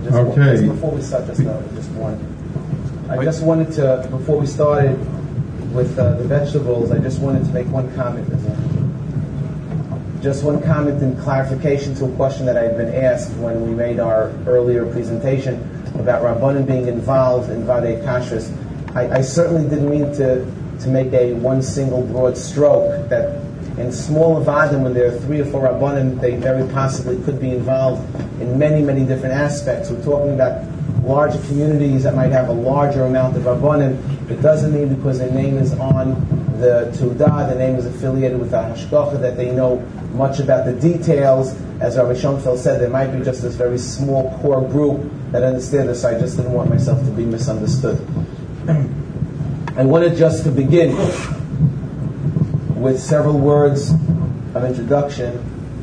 Okay. Before we start, just one. I just wanted to, before we started with the vegetables, I just wanted to make one comment. Just one comment in clarification to a question that I had been asked when we made our earlier presentation about Rabbanim being involved in Vadei Kashrus. I certainly didn't mean to make a one single broad stroke that in small Avadim, when there are 3 or 4 Rabbanim, they very possibly could be involved in many, many different aspects. We're talking about larger communities that might have a larger amount of Rabbanim. It doesn't mean because their name is on the Tudah, the name is affiliated with the Hashgacha, that they know much about the details. As Rabbi Schoenfeld said, there might be just this very small core group that understand this, so I just didn't want myself to be misunderstood. I wanted just to begin with several words of introduction.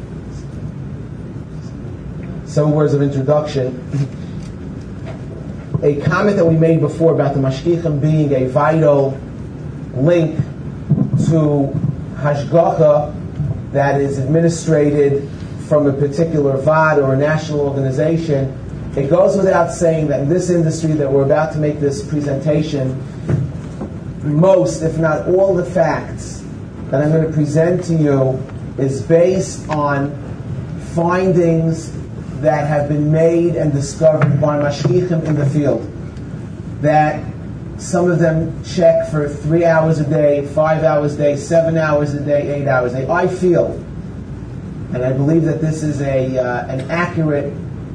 A comment that we made before about the Mashgichim being a vital link to Hashgacha that is administrated from a particular VAD or a national organization. It goes without saying that in this industry that we're about to make this presentation, most, if not all, the facts that I'm going to present to you is based on findings that have been made and discovered by mashgichim in the field. That some of them check for 3 hours a day, 5 hours a day, 7 hours a day, 8 hours a day. I feel, and I believe that this is an accurate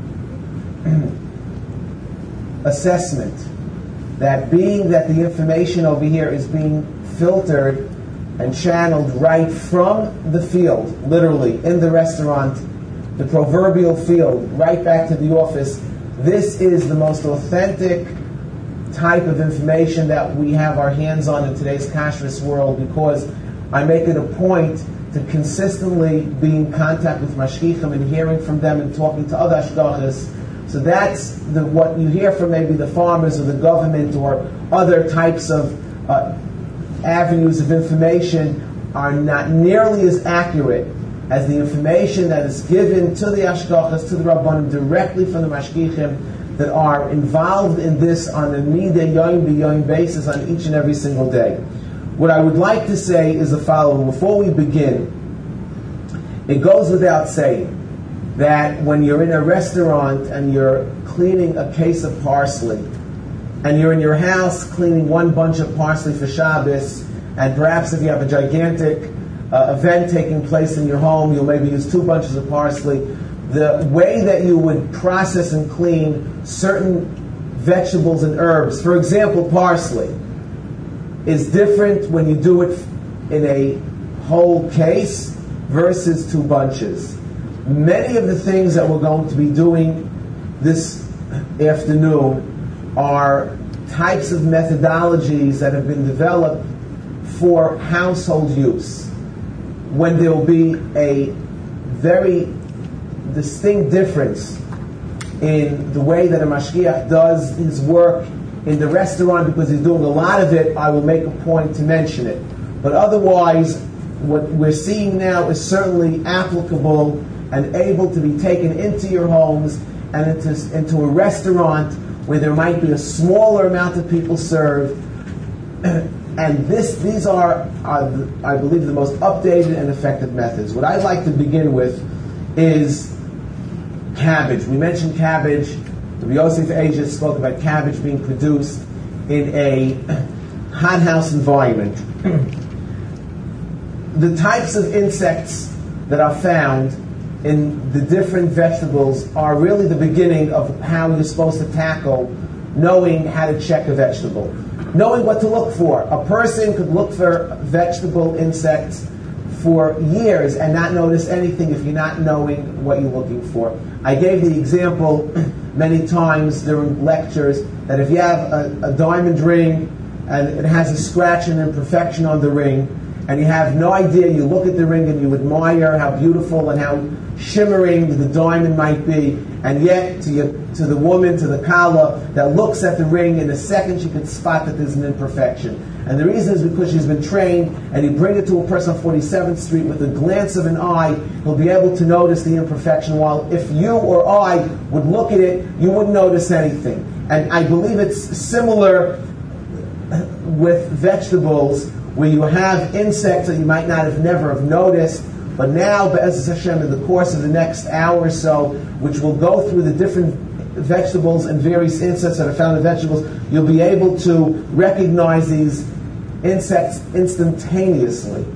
assessment, that being that the information over here is being filtered and channeled right from the field, literally, in the restaurant, the proverbial field, right back to the office, this is the most authentic type of information that we have our hands on in today's kashrus world, because I make it a point to consistently be in contact with mashgichim and hearing from them and talking to other ashgachas. So that's what you hear from maybe the farmers or the government or other types of avenues of information are not nearly as accurate as the information that is given to the ashgachas, to the rabbanim, directly from the mashgichim that are involved in this on a midday yom b'yom basis on each and every single day. What I would like to say is the following. Before we begin, it goes without saying that when you're in a restaurant and you're cleaning a case of parsley, and you're in your house cleaning one bunch of parsley for Shabbos, and perhaps if you have a gigantic event taking place in your home, you'll maybe use 2 bunches of parsley. The way that you would process and clean certain vegetables and herbs, for example, parsley, is different when you do it in a whole case versus 2 bunches. Many of the things that we're going to be doing this afternoon are types of methodologies that have been developed for household use, when there will be a very distinct difference in the way that a mashgiach does his work in the restaurant, because he's doing a lot of it. I will make a point to mention it. But otherwise, what we're seeing now is certainly applicable and able to be taken into your homes and into a restaurant where there might be a smaller amount of people served. And these are, I believe, the most updated and effective methods. What I'd like to begin with is cabbage. We mentioned cabbage. Rabbi Yosef Asia spoke about cabbage being produced in a hothouse environment. The types of insects that are found in the different vegetables are really the beginning of how you're supposed to tackle knowing how to check a vegetable. Knowing what to look for. A person could look for vegetable insects for years and not notice anything if you're not knowing what you're looking for. I gave the example many times during lectures that if you have a diamond ring and it has a scratch and imperfection on the ring, and you have no idea. You look at the ring and you admire how beautiful and how shimmering the diamond might be, and yet to the woman, to the kala that looks at the ring, in a second she can spot that there's an imperfection. And the reason is because she's been trained, and you bring it to a person on 47th Street with a glance of an eye, he'll be able to notice the imperfection, while if you or I would look at it, you wouldn't notice anything. And I believe it's similar with vegetables, where you have insects that you might not have never have noticed, but now, Be'ez Hashem, in the course of the next hour or so, which will go through the different vegetables and various insects that are found in vegetables, you'll be able to recognize these insects instantaneously.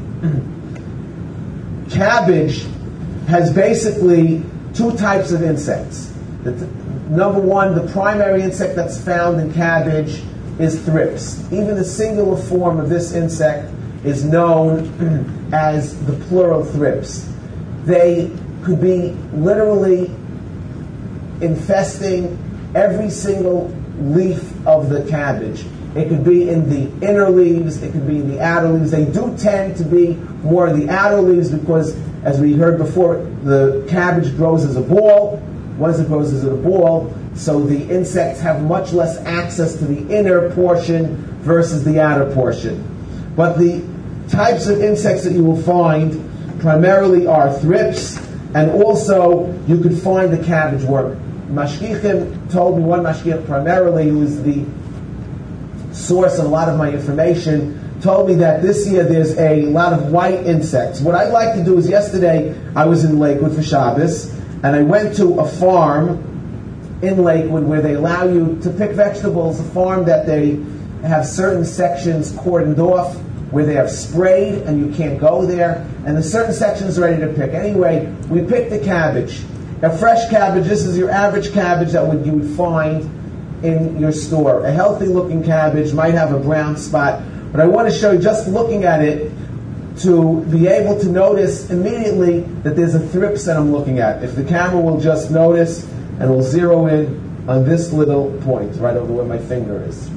Cabbage has basically two types of insects. Number one, the primary insect that's found in cabbage is thrips. Even the singular form of this insect is known as the plural thrips. They could be literally infesting every single leaf of the cabbage. It could be in the inner leaves, it could be in the outer leaves. They do tend to be more in the outer leaves because, as we heard before, the cabbage grows as a ball. Once it grows as a ball, so the insects have much less access to the inner portion versus the outer portion. But the types of insects that you will find primarily are thrips, and also you could find the cabbage worm. Mashgichim told me, one mashgich primarily, who is the source of a lot of my information, told me that this year there's a lot of white insects. What I'd like to do is, yesterday I was in Lakewood for Shabbos, and I went to a farm in Lakewood where they allow you to pick vegetables, a farm that they have certain sections cordoned off where they have sprayed and you can't go there, and there's certain sections ready to pick. Anyway, we picked the cabbage. A fresh cabbage, this is your average cabbage that you would find in your store. A healthy looking cabbage might have a brown spot, but I want to show you, just looking at it, to be able to notice immediately that there's a thrips that I'm looking at. If the camera will just notice and will zero in on this little point right over where my finger is.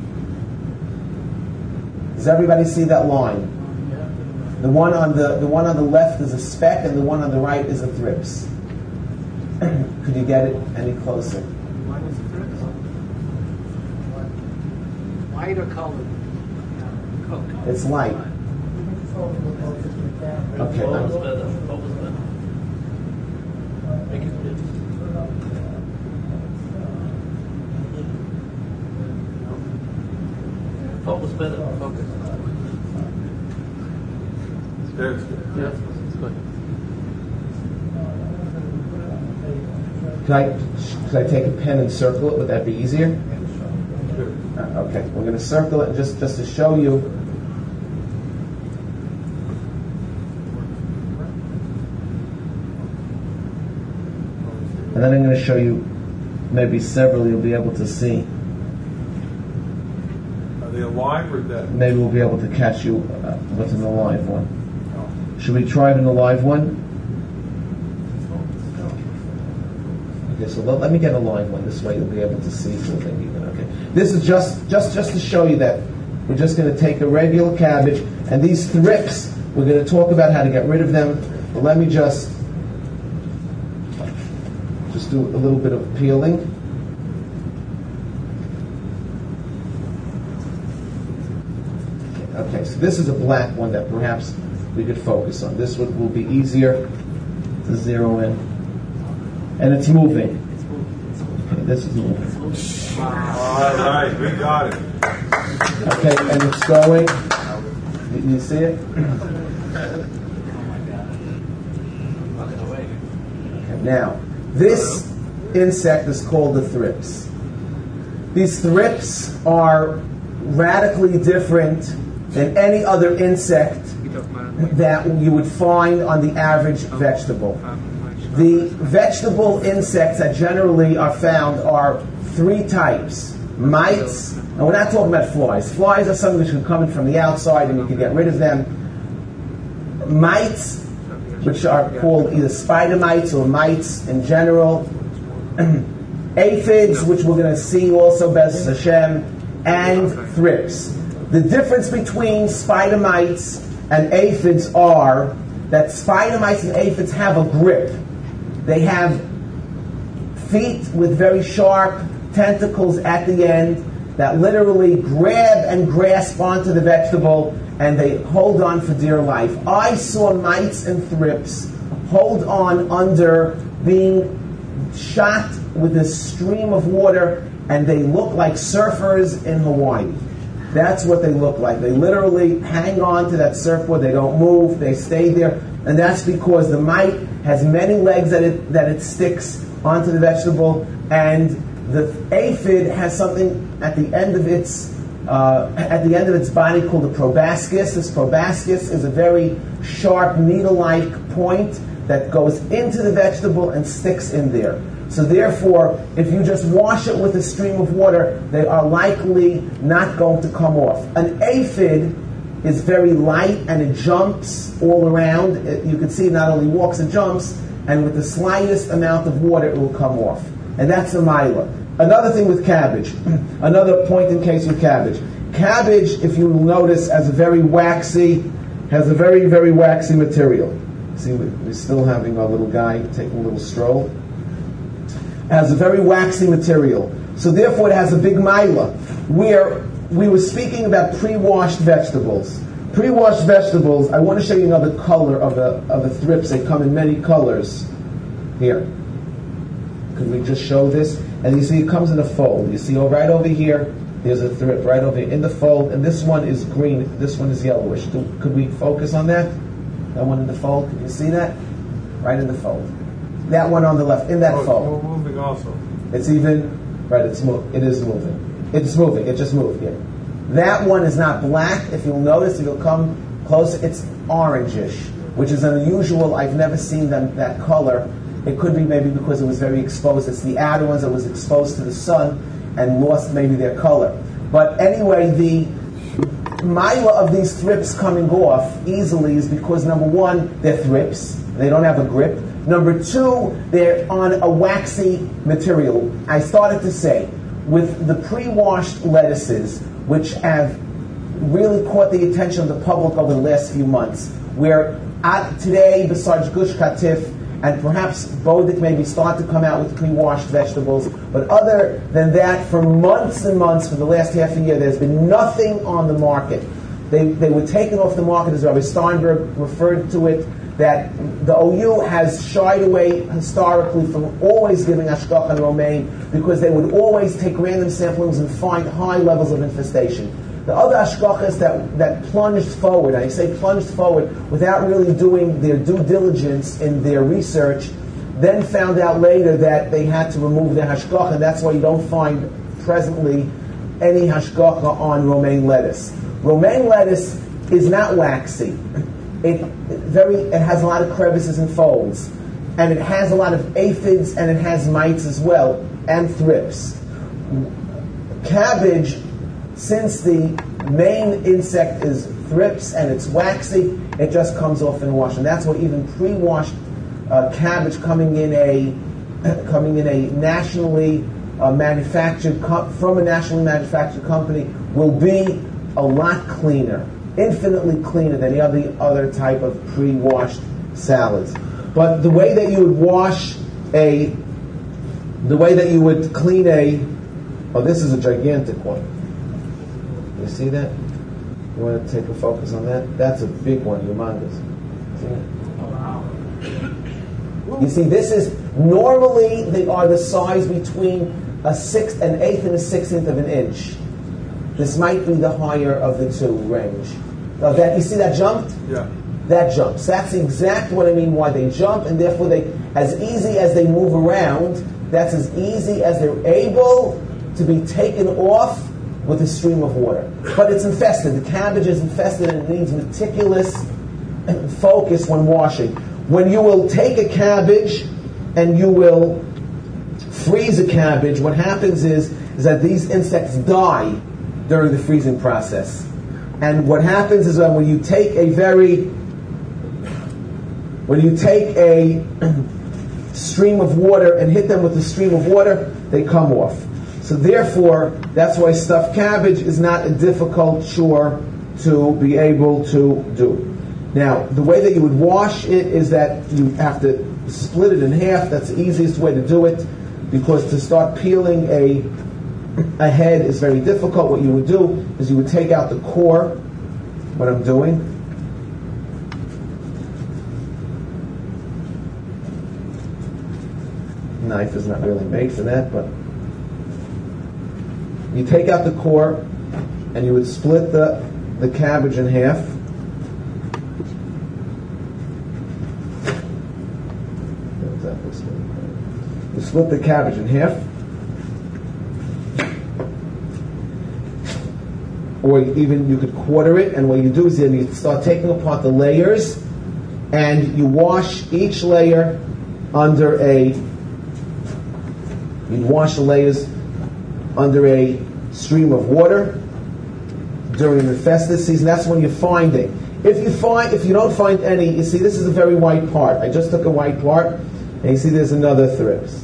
Does everybody see that line? The one on the one on the left is a speck, and the one on the right is a thrips. Could you get it any closer? What is thrips? White or colored? It's light. Okay. Focus better. Focus. It's good. Yeah, it's good. Could I take a pen and circle it? Would that be easier? Sure. Okay, we're going to circle it just to show you. And then I'm going to show you maybe several you'll be able to see. Are they alive or dead? Maybe we'll be able to catch you with an alive one. No. Should we try an alive one? Okay, so let me get a live one. This way you'll be able to see something even. Okay, this is just to show you that we're just going to take a regular cabbage, and these thrips, we're going to talk about how to get rid of them. But let me just do a little bit of peeling. Okay, so this is a black one that perhaps we could focus on. This one will be easier to zero in. And it's moving. Okay, this is moving. All right, we got it. Okay, and it's going. You see it? Okay, now, this insect is called the thrips. These thrips are radically different than any other insect that you would find on the average vegetable. The vegetable insects that generally are found are three types. Mites, and we're not talking about flies. Flies are something which can come in from the outside and you can get rid of them. Mites, which are called either spider mites or mites in general. Aphids, which we're going to see also, Be'ez Hashem, and thrips. The difference between spider mites and aphids are that spider mites and aphids have a grip. They have feet with very sharp tentacles at the end that literally grab and grasp onto the vegetable, and they hold on for dear life. I saw mites and thrips hold on under being shot with a stream of water, and they look like surfers in Hawaii. That's what they look like. They literally hang on to that surfboard. They don't move. They stay there. And that's because the mite has many legs that it sticks onto the vegetable, and the aphid has something at the end of its body called a proboscis. This proboscis is a very sharp needle-like point that goes into the vegetable and sticks in there. So therefore, if you just wash it with a stream of water, they are likely not going to come off. An aphid is very light and it jumps all around. You can see it not only walks, it jumps, and with the slightest amount of water, it will come off. And that's a myla. Another thing with cabbage, another point in case with cabbage. Cabbage, if you notice, has a very, very waxy material. See, we're still having our little guy taking a little stroll. It has a very waxy material. So therefore it has a big myla. Where we were speaking about pre-washed vegetables. Pre-washed vegetables, I want to show you another color of the thrips. They come in many colors. Here. Could we just show this? And you see it comes in a fold. You see right over here, there's a thrip right over here in the fold. And this one is green. This one is yellowish. Could we focus on that? That one in the fold. Can you see that? Right in the fold. That one on the left, in that fold. It's moving also. It's even, right, it is moving. It's moving. It just moved here. That one is not black. If you'll notice, if you'll come closer, it's orangish, which is unusual. I've never seen them that color. It could be maybe because it was very exposed. It's the outer ones that was exposed to the sun and lost maybe their color. But anyway, the myla of these thrips coming off easily is because, number one, they're thrips. They don't have a grip. Number two, they're on a waxy material. I started to say, with the pre-washed lettuces, which have really caught the attention of the public over the last few months, where today, besides Gush Katif, and perhaps Bodik maybe start to come out with pre-washed vegetables, but other than that, for months and months, for the last half a year, there's been nothing on the market. They were taken off the market, as Rabbi Steinberg referred to it, that the OU has shied away historically from always giving hashgacha and romaine because they would always take random samplings and find high levels of infestation. The other hashgachas that plunged forward, I say plunged forward without really doing their due diligence in their research, then found out later that they had to remove their hashgacha, and that's why you don't find presently any hashgacha on romaine lettuce. Romaine lettuce is not waxy. It has a lot of crevices and folds, and it has a lot of aphids, and it has mites as well, and thrips. Cabbage, since the main insect is thrips and it's waxy, it just comes off in a wash, and that's why even pre-washed cabbage coming in a nationally manufactured from a nationally manufactured company will be a lot cleaner. Infinitely cleaner than any other type of pre-washed salads. But the way that you would clean this is a gigantic one. You see that? You want to take a focus on that? That's a big one, humongous. See that? You see, this is, normally they are the size between an eighth and a 16th of an inch. This might be the higher of the two range. Now you see that jumped? Yeah. That jumps. That's exactly what I mean why they jump, and therefore as easy as they move around, that's as easy as they're able to be taken off with a stream of water. But it's infested. The cabbage is infested and it needs meticulous focus when washing. When you will take a cabbage and you will freeze a cabbage, what happens is that these insects die during the freezing process. And what happens is that when you take a stream of water and hit them with a stream of water, they come off. So therefore, that's why stuffed cabbage is not a difficult chore to be able to do. Now, the way that you would wash it is that you have to split it in half. That's the easiest way to do it, because to start peeling a head is very difficult. What you would do is you would take out the core, what I'm doing. Knife is not really made for that, but you take out the core and you would split the cabbage in half. You split the cabbage in half, or even you could quarter it, and what you do is then you start taking apart the layers, and you wash each layer under you wash the layers under a stream of water during the festive season. That's when you're finding. If you don't find any, you see this is a very white part. I just took a white part, and you see there's another thrips.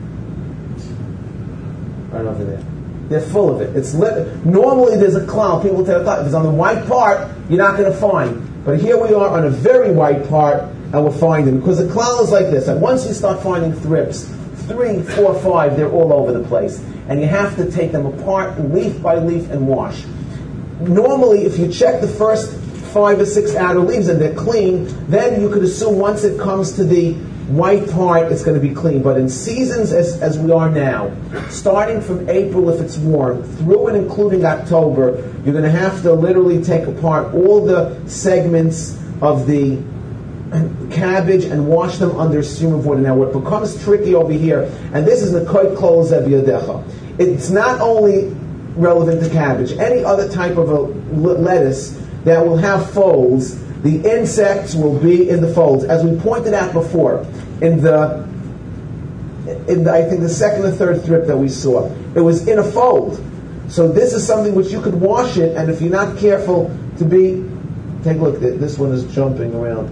Right over there. They're full of it. It's normally there's a cloud. People tell if it's on the white part, you're not going to find. But here we are on a very white part, and we're finding, because the cloud is like this. And once you start finding thrips, 3, 4, 5, they're all over the place. And you have to take them apart leaf by leaf and wash. Normally, if you check the first 5 or 6 outer leaves and they're clean, then you could assume once it comes to the white part, it's going to be clean. But in seasons as we are now, starting from April if it's warm, through and including October, you're going to have to literally take apart all the segments of the cabbage and wash them under a stream of water. Now what becomes tricky over here, and this is the koit kol zev yadecha, it's not only relevant to cabbage, any other type of a lettuce that will have folds, the insects will be in the folds. As we pointed out before, in the I think the second or third thrip that we saw, it was in a fold. So this is something which you could wash it, and if you're not careful to be, take a look, this one is jumping around.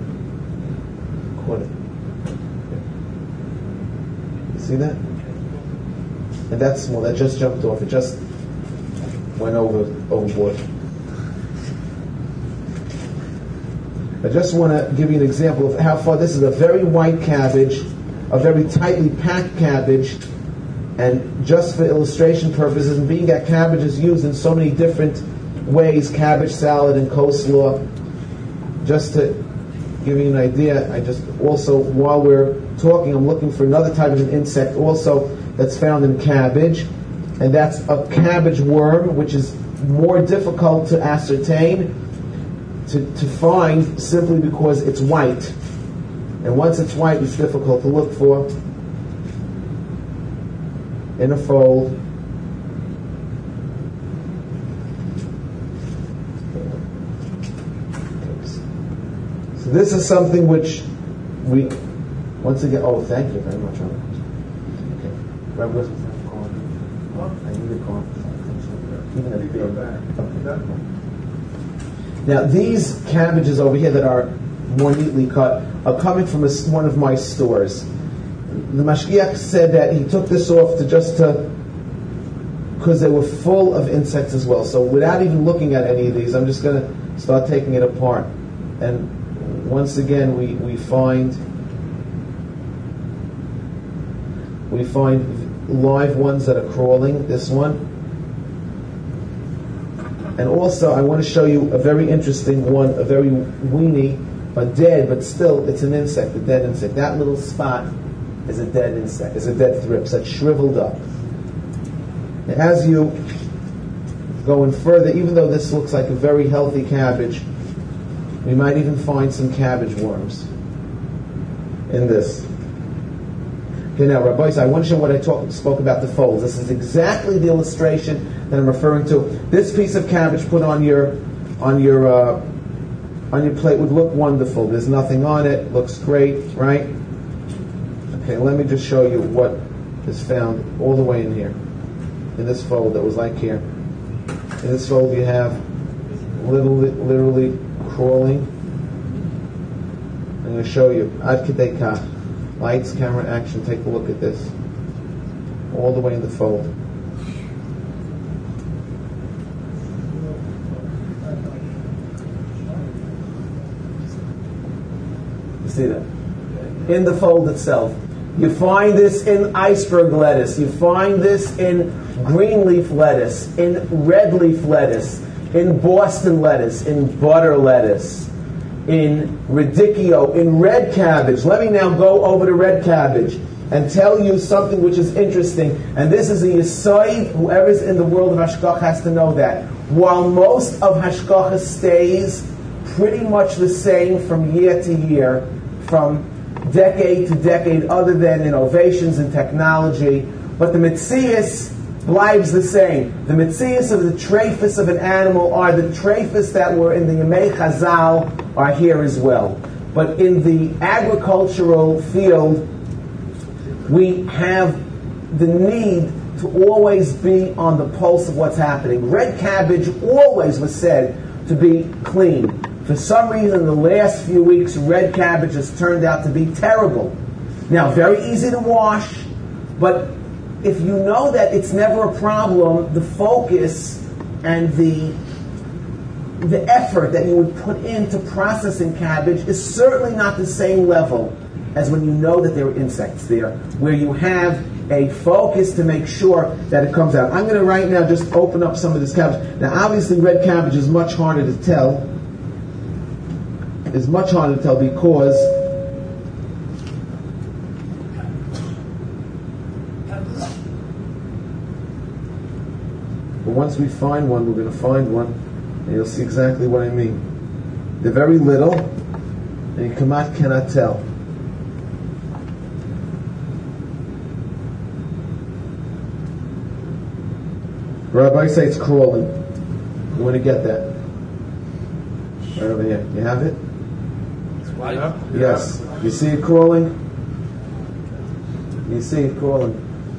You see that? And that's small, that just jumped off, it just went overboard. I just want to give you an example of how far this is a very white cabbage, a very tightly packed cabbage, and just for illustration purposes, and being that cabbage is used in so many different ways, cabbage salad and coleslaw, just to give you an idea, I just also, while we're talking, I'm looking for another type of an insect also that's found in cabbage, and that's a cabbage worm, which is more difficult to ascertain, to find, simply because it's white. And once it's white, it's difficult to look for. In a fold. So this is something which we, once again, oh, thank you very much. Okay. I need a call. Even if now, these cabbages over here that are more neatly cut are coming from one of my stores. The mashgiach said that he took this off because they were full of insects as well. So without even looking at any of these, I'm just going to start taking it apart. And once again, we find live ones that are crawling. This one. And also, I want to show you a very interesting one, a very weeny, dead, but still, it's an insect, a dead insect. That little spot is a dead insect, is a dead thrips that's shriveled up. And as you go in further, even though this looks like a very healthy cabbage, we might even find some cabbage worms in this. Okay, now, Rabbi, I want to show what I spoke about the folds. This is exactly the illustration that I'm referring to. This piece of cabbage put on your plate would look wonderful. There's nothing on it. Looks great, right? Okay, let me just show you what is found all the way in here, in this fold that was like here. In this fold, you have literally crawling. I'm going to show you. Ad Kedei Kach. Lights, camera, action. Take a look at this. All the way in the fold. See that? In the fold itself. You find this in iceberg lettuce. You find this in green leaf lettuce, in red leaf lettuce, in Boston lettuce, in butter lettuce, in radicchio, in red cabbage. Let me now go over to red cabbage and tell you something which is interesting. And this is a yisoid. Whoever's in the world of hashgacha has to know that. While most of hashgacha stays pretty much the same from year to year, from decade to decade, other than innovations in technology, but the mitzias lives the same. The mitzias of the trephis of an animal are the trephis that were in the Yemei Chazal are here as well. But in the agricultural field, we have the need to always be on the pulse of what's happening. Red cabbage always was said to be clean. For some reason, in the last few weeks, red cabbage has turned out to be terrible. Now, very easy to wash, but if you know that it's never a problem, the focus and the effort that you would put into processing cabbage is certainly not the same level as when you know that there are insects there, where you have a focus to make sure that it comes out. I'm going to right now just open up some of this cabbage. Now, obviously, red cabbage is much harder to tell. It's much harder to tell because but once we find one, we're going to find one, and you'll see exactly what I mean. They're very little, and you cannot tell. Rabbi say it's crawling. You want to get that? Right over here. You have it? It's white. Yes. You see it crawling? You see it crawling.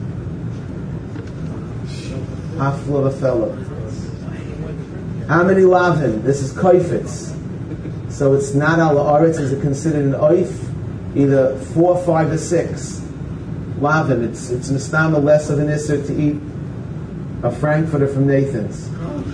Hafla v'fella. How many lavin? This is koifetz. So it's not al haaretz. Is it considered an oif? Either 4, 5, or 6 lavin. It's mistama less of an isser to eat a frankfurter from Nathan's.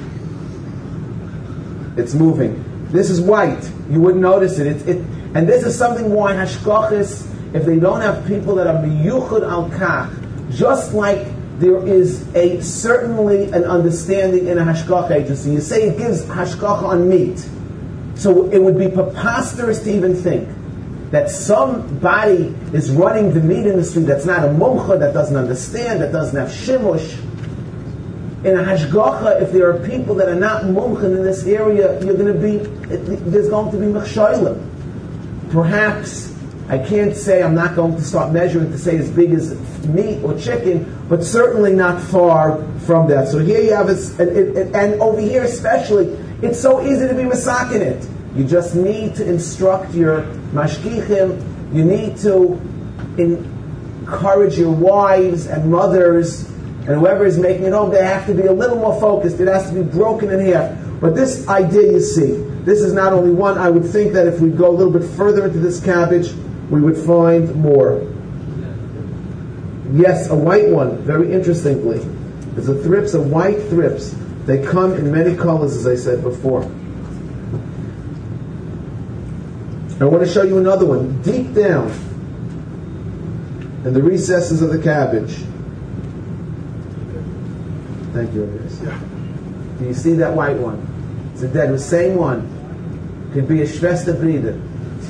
It's moving. This is white. You wouldn't notice it. And this is something why hashgachis, if they don't have people that are miyuchad al kach, just like there is certainly an understanding in a hashgacha agency. You say it gives hashgacha on meat. So it would be preposterous to even think that somebody is running the meat industry that's not a mumcha, that doesn't understand, that doesn't have shimush. In a hashgacha, if there are people that are not mumchen in this area, there's going to be mechsholim. Perhaps, I can't say, I'm not going to start measuring to say as big as meat or chicken, but certainly not far from that. So here you have and over here especially, it's so easy to be masakin it. You just need to instruct your mashgichim, you need to encourage your wives and mothers, and whoever is making it home, they have to be a little more focused. It has to be broken in half. But this idea, you see, this is not only one. I would think that if we go a little bit further into this cabbage, we would find more. Yes, a white one, very interestingly. There's a thrips, a white thrips. They come in many colors, as I said before. I want to show you another one, deep down in the recesses of the cabbage. Thank you, Andreas. Yeah. Do you see that white one? It's a dead, the same one. Could be a Schwester Bride.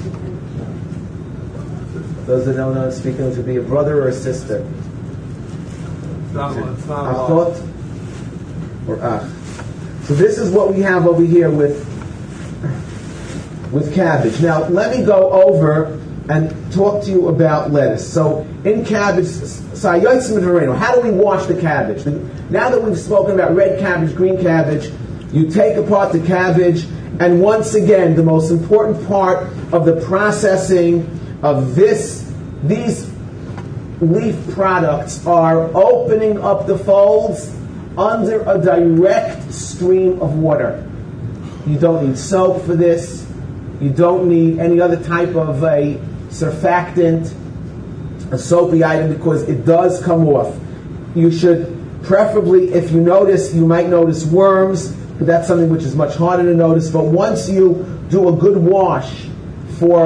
Those that don't know speaking, it could be a brother or a sister. It's not Achot or ach. So this is what we have over here with cabbage. Now, let me go over and talk to you about lettuce. So, in cabbage, how do we wash the cabbage? Now that we've spoken about red cabbage, green cabbage, you take apart the cabbage, and once again, the most important part of the processing of these leaf products are opening up the folds under a direct stream of water. You don't need soap for this. You don't need any other type of a surfactant, a soapy item, because it does come off. You should preferably, if you notice, you might notice worms, but that's something which is much harder to notice. But once you do a good wash for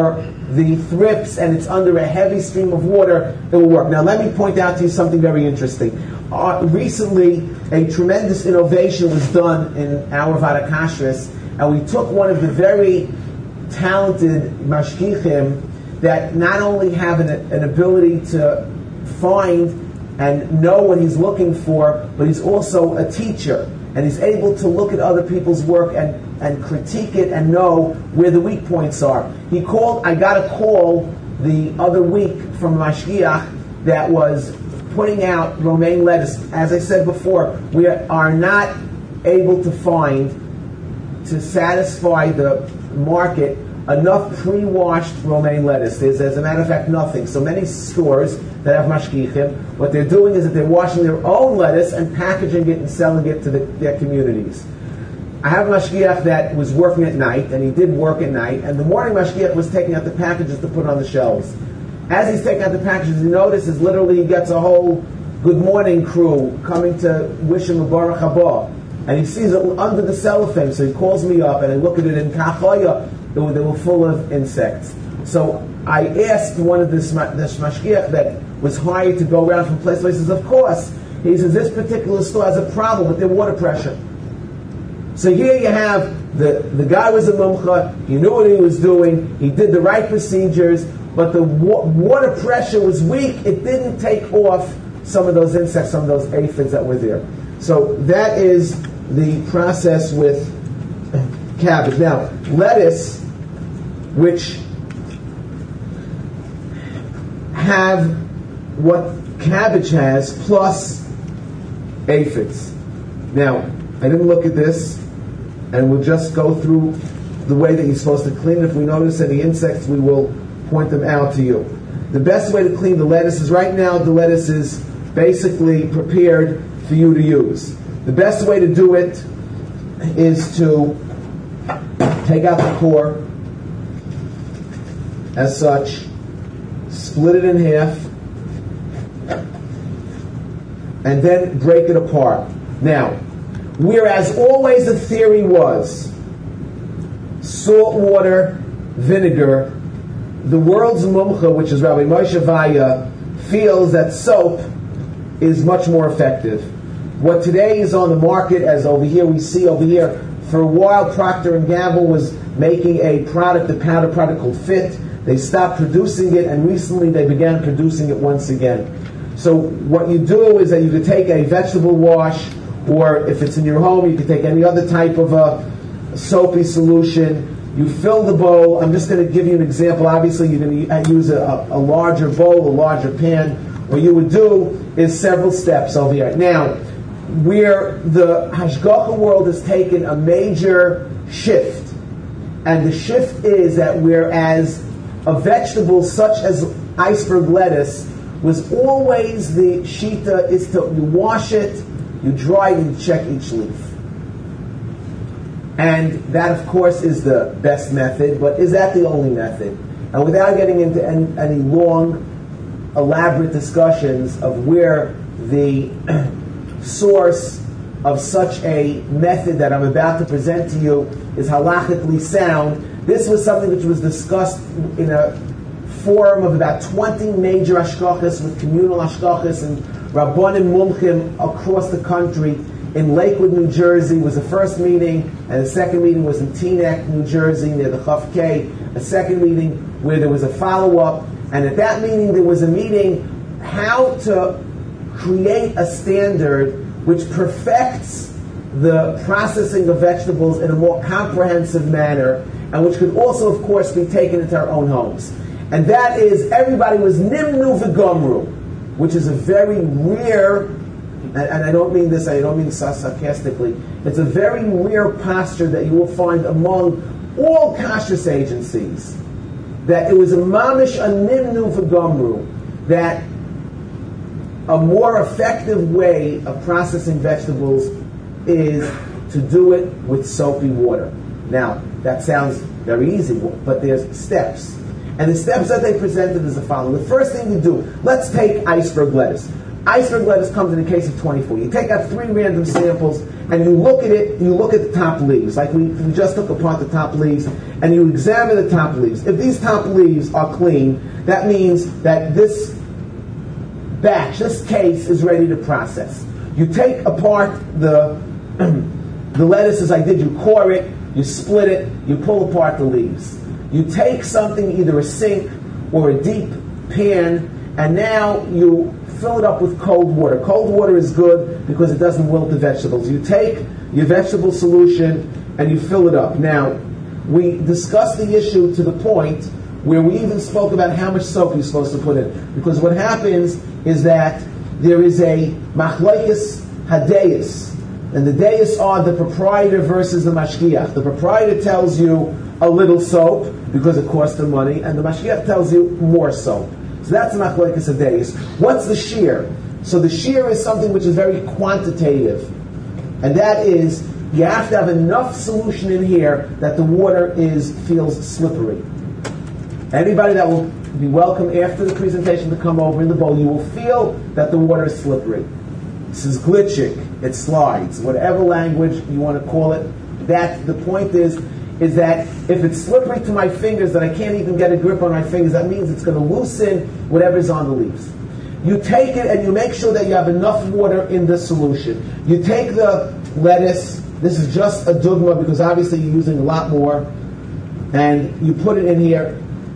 the thrips and it's under a heavy stream of water, it will work. Now let me point out to you something very interesting. Recently, a tremendous innovation was done in our Vada Kashrus, and we took one of the very talented mashgichim that not only have an ability to find and know what he's looking for, but he's also a teacher, and he's able to look at other people's work and critique it and know where the weak points are. I got a call the other week from mashgiach that was putting out romaine lettuce. As I said before, we are not able to find, to satisfy the market, enough pre-washed romaine lettuce. There's, as a matter of fact, nothing. So many stores that have mashgichim, what they're doing is that they're washing their own lettuce and packaging it and selling it to their communities. I have a mashgiach that was working at night, and he did work at night, and the morning mashgiach was taking out the packages to put on the shelves. As he's taking out the packages, he notices literally he gets a whole good morning crew coming to wish him a baruch haba. And he sees it under the cellophane, so he calls me up, and I look at it in kachoya. They were full of insects. So I asked one of this mashgiach that was hired to go around from place to place. He says, of course. He says, this particular store has a problem with their water pressure. So here you have the guy was a mumcha, he knew what he was doing, he did the right procedures, but the water pressure was weak. It didn't take off some of those insects, some of those aphids that were there. So that is the process with cabbage. Now, lettuce, which have what cabbage has plus aphids. Now, I didn't look at this, and we'll just go through the way that you're supposed to clean it. If we notice any insects, we will point them out to you. The best way to clean the lettuce is, right now the lettuce is basically prepared for you to use. The best way to do it is to take out the core as such, split it in half, and then break it apart. Now, whereas always the theory was salt water, vinegar, the world's mumcha, which is Rabbi Moshe Vaya, feels that soap is much more effective. What today is on the market, as over here we see over here, for a while Procter & Gamble was making a product, a powder product called Fit. They stopped producing it, and recently they began producing it once again. So what you do is that you could take a vegetable wash, or if it's in your home, you could take any other type of a soapy solution. You fill the bowl. I'm just going to give you an example. Obviously, you're going to use a larger bowl, a larger pan. What you would do is several steps over here. Now, where the Hashgacha world has taken a major shift, and the shift is that whereas a vegetable such as iceberg lettuce was always the shita is to you wash it, you dry it, and you check each leaf. And that, of course, is the best method, but is that the only method? And without getting into any long, elaborate discussions of where the source of such a method that I'm about to present to you is halachically sound, this was something which was discussed in a forum of about 20 major hashgachas with communal hashgachas and rabbanim mumchim across the country. In Lakewood, New Jersey was the first meeting, and the second meeting was in Teaneck, New Jersey, near the Chaf K. A second meeting where there was a follow-up, and at that meeting there was a meeting how to create a standard which perfects the processing of vegetables in a more comprehensive manner, and which could also, of course, be taken into our own homes. And that is, everybody was nimnu v'gomru, which is a very rare, and I don't mean this sarcastically, it's a very rare posture that you will find among all kashrus agencies, that it was a mamish a nimnu v'gomru, that a more effective way of processing vegetables is to do it with soapy water. Now, that sounds very easy, but there's steps. And the steps that they presented is the following. The first thing you do, let's take iceberg lettuce. Iceberg lettuce comes in a case of 24. You take out 3 random samples and you look at it, you look at the top leaves, like we just took apart the top leaves, and you examine the top leaves. If these top leaves are clean, that means that this batch, this case, is ready to process. You take apart the lettuce as I did, you core it, you split it, you pull apart the leaves. You take something, either a sink or a deep pan, and now you fill it up with cold water. Cold water is good because it doesn't wilt the vegetables. You take your vegetable solution and you fill it up. Now, we discussed the issue to the point where we even spoke about how much soap you're supposed to put in. Because what happens is that there is a machlokes hadayis. And the deis are the proprietor versus the mashgiach. The proprietor tells you a little soap because it costs them money, and the mashgiach tells you more soap. So that's machlokes hadayis. What's the shear? So the shear is something which is very quantitative. And that is, you have to have enough solution in here that the water feels slippery. Anybody that will be welcome after the presentation to come over in the bowl, you will feel that the water is slippery. This is glitching, it slides, whatever language you want to call it. That the point is that if it's slippery to my fingers, that I can't even get a grip on my fingers, that means it's going to loosen whatever's on the leaves. You take it and you make sure that you have enough water in the solution. You take the lettuce, this is just a dugma because obviously you're using a lot more, and you put it in here.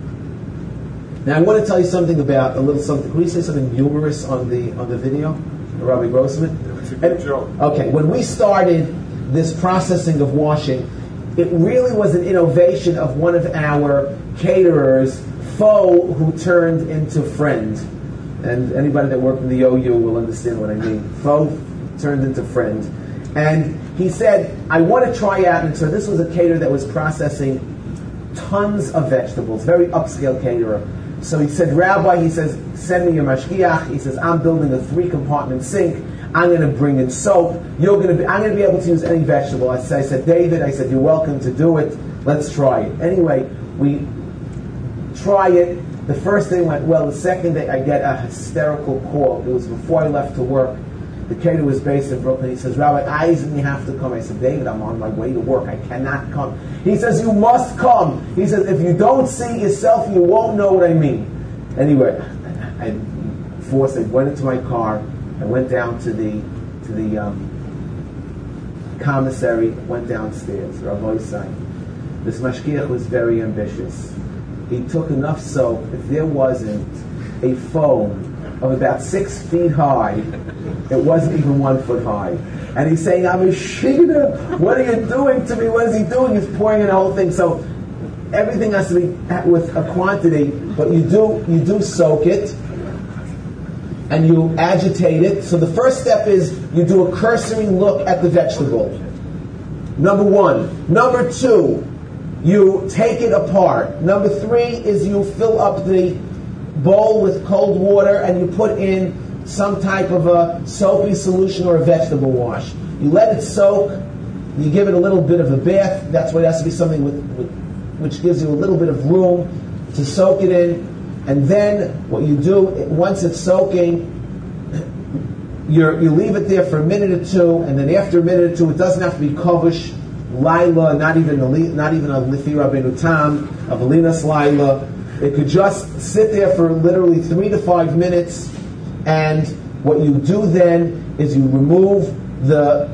Now I want to tell you something about a little something. Can we say something humorous on the video, Rabbi Grossman? It's a good joke. Okay, when we started this processing of washing, it really was an innovation of one of our caterers, foe, who turned into friend. And anybody that worked in the OU will understand what I mean. Foe turned into friend. And he said, I want to try out, and so this was a caterer that was processing tons of vegetables, very upscale caterer. So he said, Rabbi, he says, send me your mashgiach. He says, I'm building a 3-compartment sink. I'm going to bring in soap. I'm going to be able to use any vegetable. I said, David, I said, you're welcome to do it. Let's try it. Anyway, we try it. The first thing went well. The second day, I get a hysterical call. It was before I left to work. The caterer was based in Brooklyn. He says, Rabbi Eisen, you have to come. I said, David, I'm on my way to work. I cannot come. He says, you must come. He says, if you don't see yourself, you won't know what I mean. Anyway, I went into my car. I went down to the commissary, went downstairs. Rabbi Eisen. This mashgiach was very ambitious. He took enough soap. If there wasn't a foam of about 6 feet high, it wasn't even 1 foot high. And he's saying, I'm a shigna. What are you doing to me? What is he doing? He's pouring in the whole thing. So everything has to be with a quantity, but you do soak it and you agitate it. So the first step is you do a cursory look at the vegetable. Number 1. Number 2, you take it apart. Number 3 is you fill up the bowl with cold water and you put in some type of a soapy solution or a vegetable wash. You let it soak. You give it a little bit of a bath. That's why it has to be something which gives you a little bit of room to soak it in. And then what you do, once it's soaking, you leave it there for a minute or two, and then after a minute or two, it doesn't have to be kovush, laila, not even a lifi rabbeinu tam, a velinas laila. It could just sit there for literally 3 to 5 minutes, and what you do then is you remove the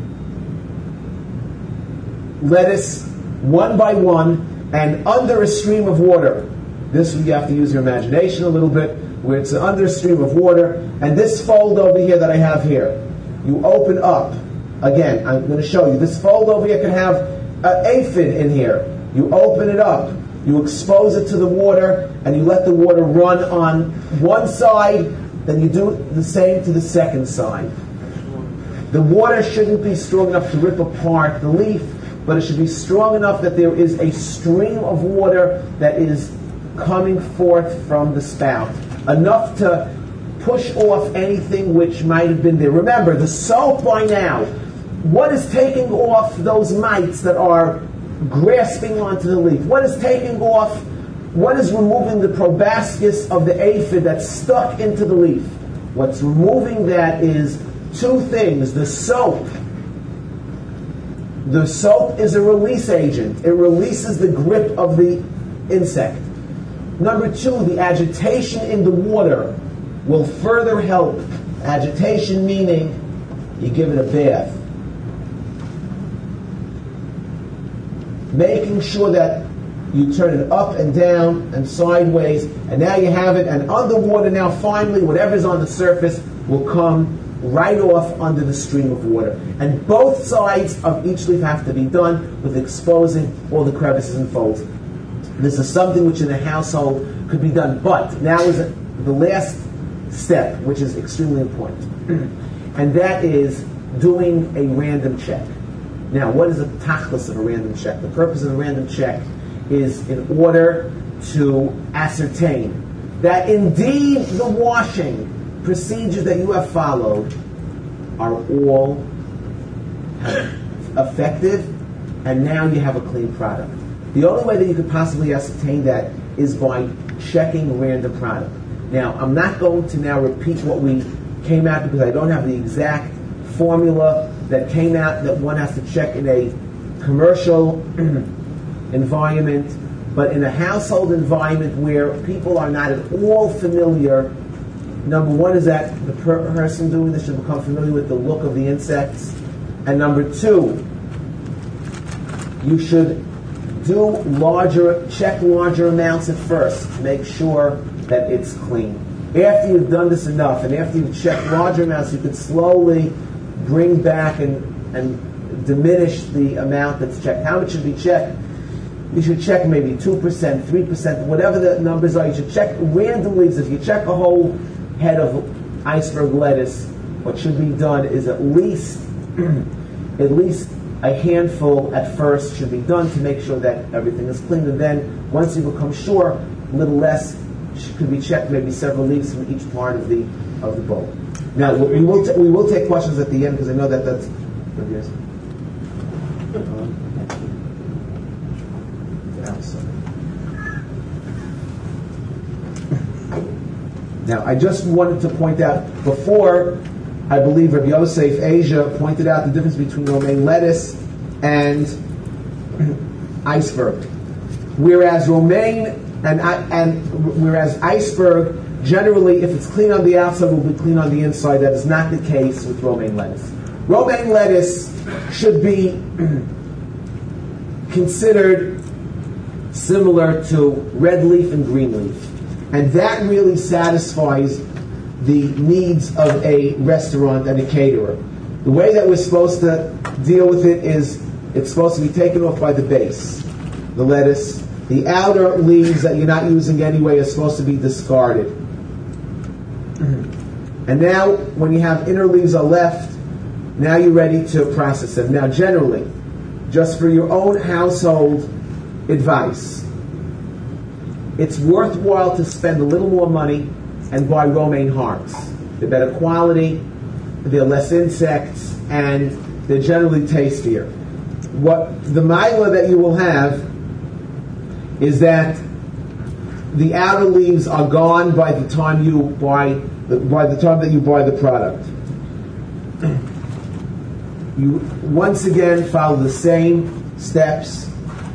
lettuce one by one, and under a stream of water. This you have to use your imagination a little bit, where it's under a stream of water, and this fold over here that I have here, you open up. Again, I'm going to show you. This fold over here can have an aphid in here. You open it up. You expose it to the water, and you let the water run on one side, then you do the same to the second side. The water shouldn't be strong enough to rip apart the leaf, but it should be strong enough that there is a stream of water that is coming forth from the spout. Enough to push off anything which might have been there. Remember, the soap by now, what is taking off those mites that are grasping onto the leaf? What is taking off, what is removing the proboscis of the aphid that's stuck into the leaf? What's removing that is two things. The soap is a release agent. It releases the grip of the insect. Number two, the agitation in the water will further help. Agitation meaning you give it a bath. Making sure that you turn it up and down and sideways, and now you have it, and underwater now finally whatever's on the surface will come right off under the stream of water. And both sides of each leaf have to be done with exposing all the crevices and folds. This is something which in a household could be done, but now is the last step, which is extremely important, and that is doing a random check. Now, what is the tachlis of a random check? The purpose of a random check is in order to ascertain that indeed the washing procedures that you have followed are all effective, and now you have a clean product. The only way that you could possibly ascertain that is by checking random product. Now, I'm not going to now repeat what we came out because I don't have the exact formula that came out that one has to check in a commercial environment, but in a household environment where people are not at all familiar. Number one is that the person doing this should become familiar with the look of the insects, and number two, you should check larger amounts at first to make sure that it's clean. After you've done this enough, and after you've checked larger amounts, you can slowly bring back and diminish the amount that's checked. How much should be checked? You should check maybe 2%, 3%, whatever the numbers are. You should check random leaves. If you check a whole head of iceberg lettuce, what should be done is at least a handful at first should be done to make sure that everything is clean. And then once you become sure, a little less could be checked, maybe several leaves from each part of the bowl. Now we will take questions at the end because I know that's. Yes. Now, I just wanted to point out, before, I believe Rabbi Yosef Asia pointed out the difference between romaine lettuce and iceberg. Whereas whereas iceberg, generally, if it's clean on the outside, will be clean on the inside. That is not the case with romaine lettuce. Romaine lettuce should be considered similar to red leaf and green leaf. And that really satisfies the needs of a restaurant and a caterer. The way that we're supposed to deal with it is it's supposed to be taken off by the base, the lettuce. The outer leaves that you're not using anyway are supposed to be discarded. And now, when you have inner leaves are left, now you're ready to process them. Now, generally, just for your own household advice, it's worthwhile to spend a little more money and buy romaine hearts. They're better quality, they're less insects, and they're generally tastier. What the milah that you will have is that the outer leaves are gone by the time that you buy the product. You once again follow the same steps.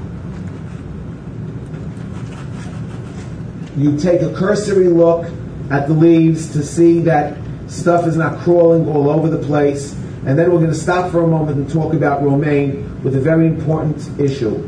You take a cursory look at the leaves to see that stuff is not crawling all over the place. And then we're going to stop for a moment and talk about romaine with a very important issue.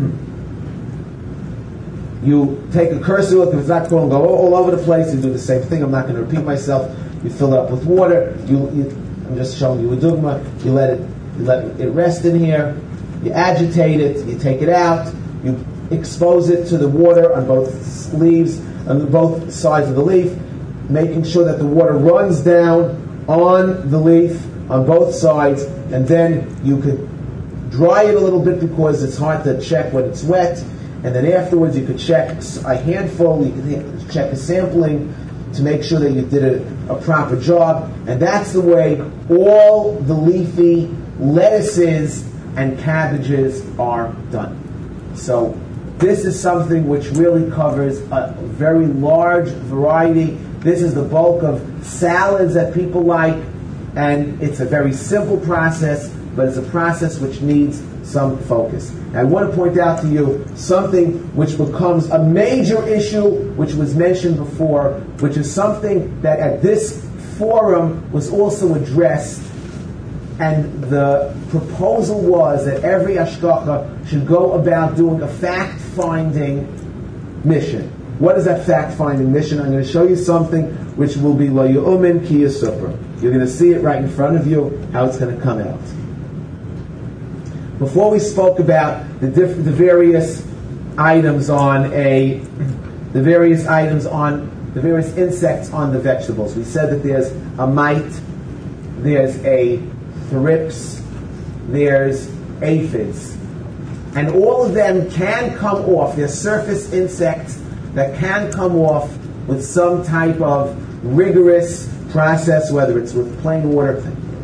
You take a cursory look, if it's not crawling, go all over the place. You do the same thing. I'm not going to repeat myself. You fill it up with water. I'm just showing you a dugma. You let it rest in here. You agitate it. You take it out. You expose it to the water on both leaves, on both sides of the leaf, making sure that the water runs down on the leaf on both sides, and then you could dry it a little bit because it's hard to check when it's wet, and then afterwards you could check a handful, you could check a sampling to make sure that you did a proper job, and that's the way all the leafy lettuces and cabbages are done. So this is something which really covers a very large variety This is the bulk of salads that people like, and it's a very simple process, but it's a process which needs some focus. And I want to point out to you something which becomes a major issue, which was mentioned before, which is something that at this forum was also addressed, and the proposal was that every hashgacha should go about doing a fact-finding mission. What is that fact-finding mission? I'm going to show you something which will be lo yu'min ki yisupra. You're going to see it right in front of you, how it's going to come out. Before we spoke about the various items on the various insects on the vegetables. We said that there's a mite, there's a thrips, there's aphids. And all of them can come off. They're surface insects that can come off with some type of rigorous process, whether it's with plain water.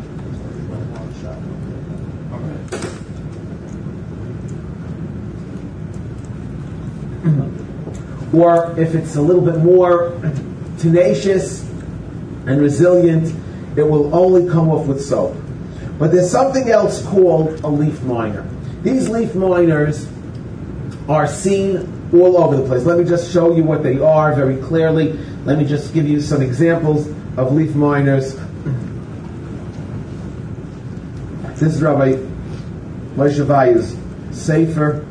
Or if it's a little bit more tenacious and resilient, it will only come off with soap. But there's something else called a leaf miner. These leaf miners are seen all over the place. Let me just show you what they are very clearly. Let me just give you some examples of leaf miners. This is Rabbi Moshe Vaya's Sefer.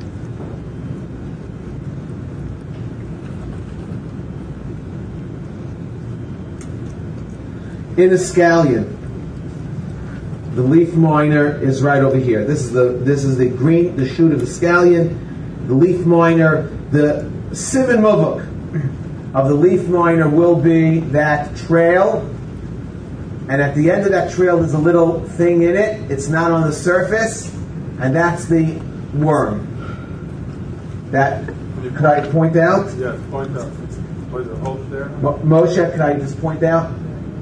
In a scallion, the leaf miner is right over here. This is the shoot of the scallion. The leaf miner, the siman muvuk of the leaf miner will be that trail, and at the end of that trail there's a little thing in it. It's not on the surface, and that's the worm. That could I point out? Yes, point out. Was it hold there? Moshe, could I just point out?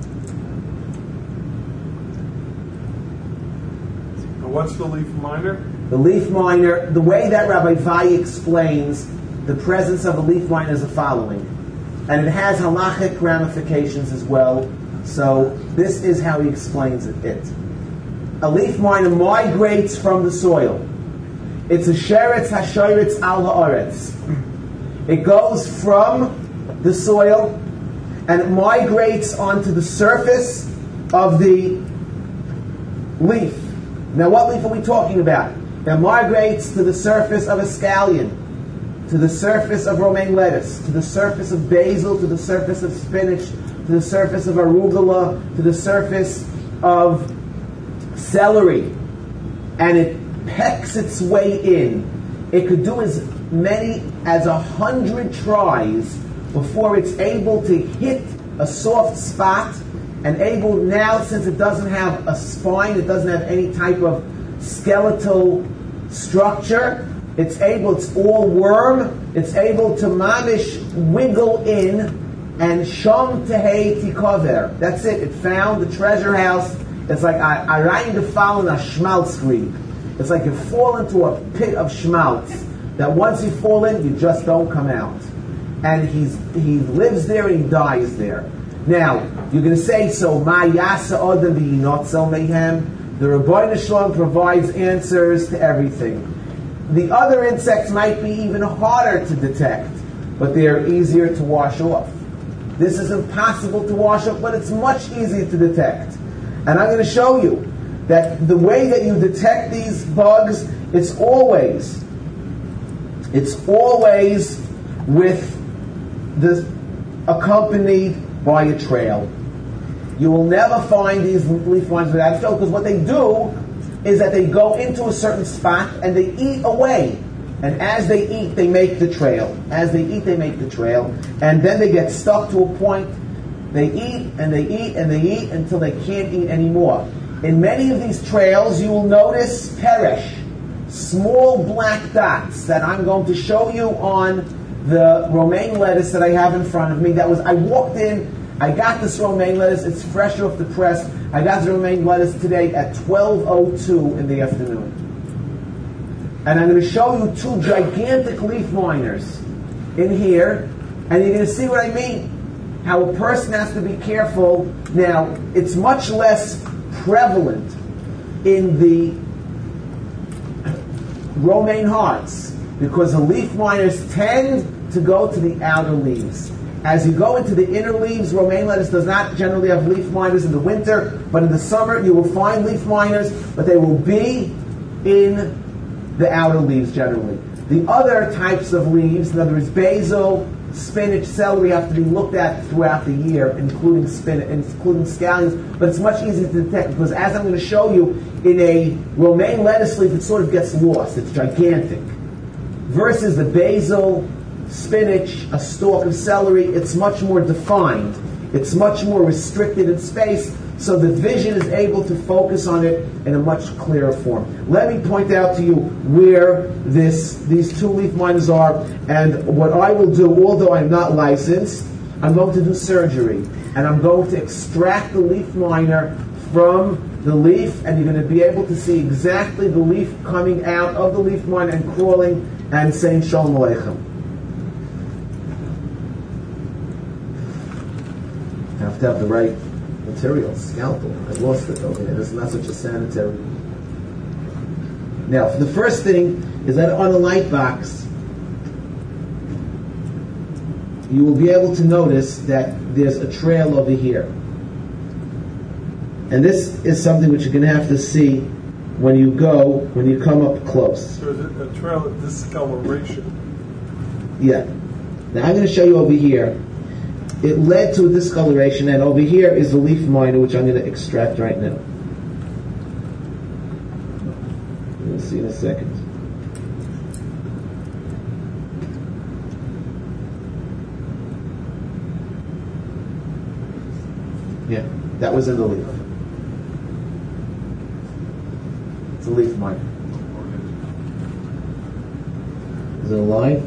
What's the leaf miner? The leaf miner, the way that Rabbi Vaya explains the presence of a leaf miner is the following. And it has halachic ramifications as well. So this is how he explains it. A leaf miner migrates from the soil. It's a sheretz hashoretz al haaretz. It goes from the soil and it migrates onto the surface of the leaf. Now, what leaf are we talking about? It migrates to the surface of a scallion, to the surface of romaine lettuce, to the surface of basil, to the surface of spinach, to the surface of arugula, to the surface of celery, and it pecks its way in. It could do as many as 100 tries before it's able to hit a soft spot, and able now, since it doesn't have a spine, it doesn't have any type of skeletal structure, it's all worm, it's able to mamish wiggle in and shom tehei tikover. That's it. It found the treasure house. It's like I rein to fall in a schmaltzkrieg. It's like you fall into a pit of schmaltz that once you fall in, you just don't come out. And he lives there and he dies there. Now, you're going to say, so ma yasa odem v'yinotzel mehem. The Rebbeinu Shalom provides answers to everything. The other insects might be even harder to detect, but they are easier to wash off. This is impossible to wash off, but it's much easier to detect. And I'm going to show you that the way that you detect these bugs, it's always with the accompanied by a trail. You will never find these leaf miners without a trail, because what they do is that they go into a certain spot and they eat away. And as they eat, they make the trail. As they eat, they make the trail. And then they get stuck to a point. They eat and they eat and they eat until they can't eat anymore. In many of these trails, you will notice peresh, small black dots that I'm going to show you on the romaine lettuce that I have in front of me. I walked in, I got this romaine lettuce, it's fresh off the press. I got the romaine lettuce today at 12:02 in the afternoon. And I'm going to show you two gigantic leaf miners in here, and you're going to see what I mean. how a person has to be careful. Now, it's much less prevalent in the romaine hearts because the leaf miners tend to go to the outer leaves. As you go into the inner leaves, romaine lettuce does not generally have leaf miners in the winter, but in the summer you will find leaf miners, but they will be in the outer leaves generally. The other types of leaves, in other words, basil, spinach, celery, have to be looked at throughout the year, including spinach, including scallions. But it's much easier to detect because, as I'm going to show you, in a romaine lettuce leaf, it sort of gets lost. It's gigantic. Versus the basil, spinach, a stalk of celery, it's much more defined. It's much more restricted in space, so the vision is able to focus on it in a much clearer form. Let me point out to you where these two leaf miners are, and what I will do, although I'm not licensed, I'm going to do surgery, and I'm going to extract the leaf miner from the leaf, and you're going to be able to see exactly the leaf coming out of the leaf miner and crawling and saying Shalom Aleichem. I have to have the right material, scalpel. I lost it over here. It's not such a sanitary. Now, the first thing is that on the light box, you will be able to notice that there's a trail over here. And this is something which you're going to have to see when you come up close. So is it a trail of discoloration? Yeah. Now I'm going to show you over here. It led to a discoloration, and over here is the leaf miner, which I'm going to extract right now. We'll see in a second. Yeah, that was in the leaf. It's a leaf miner. Is it alive?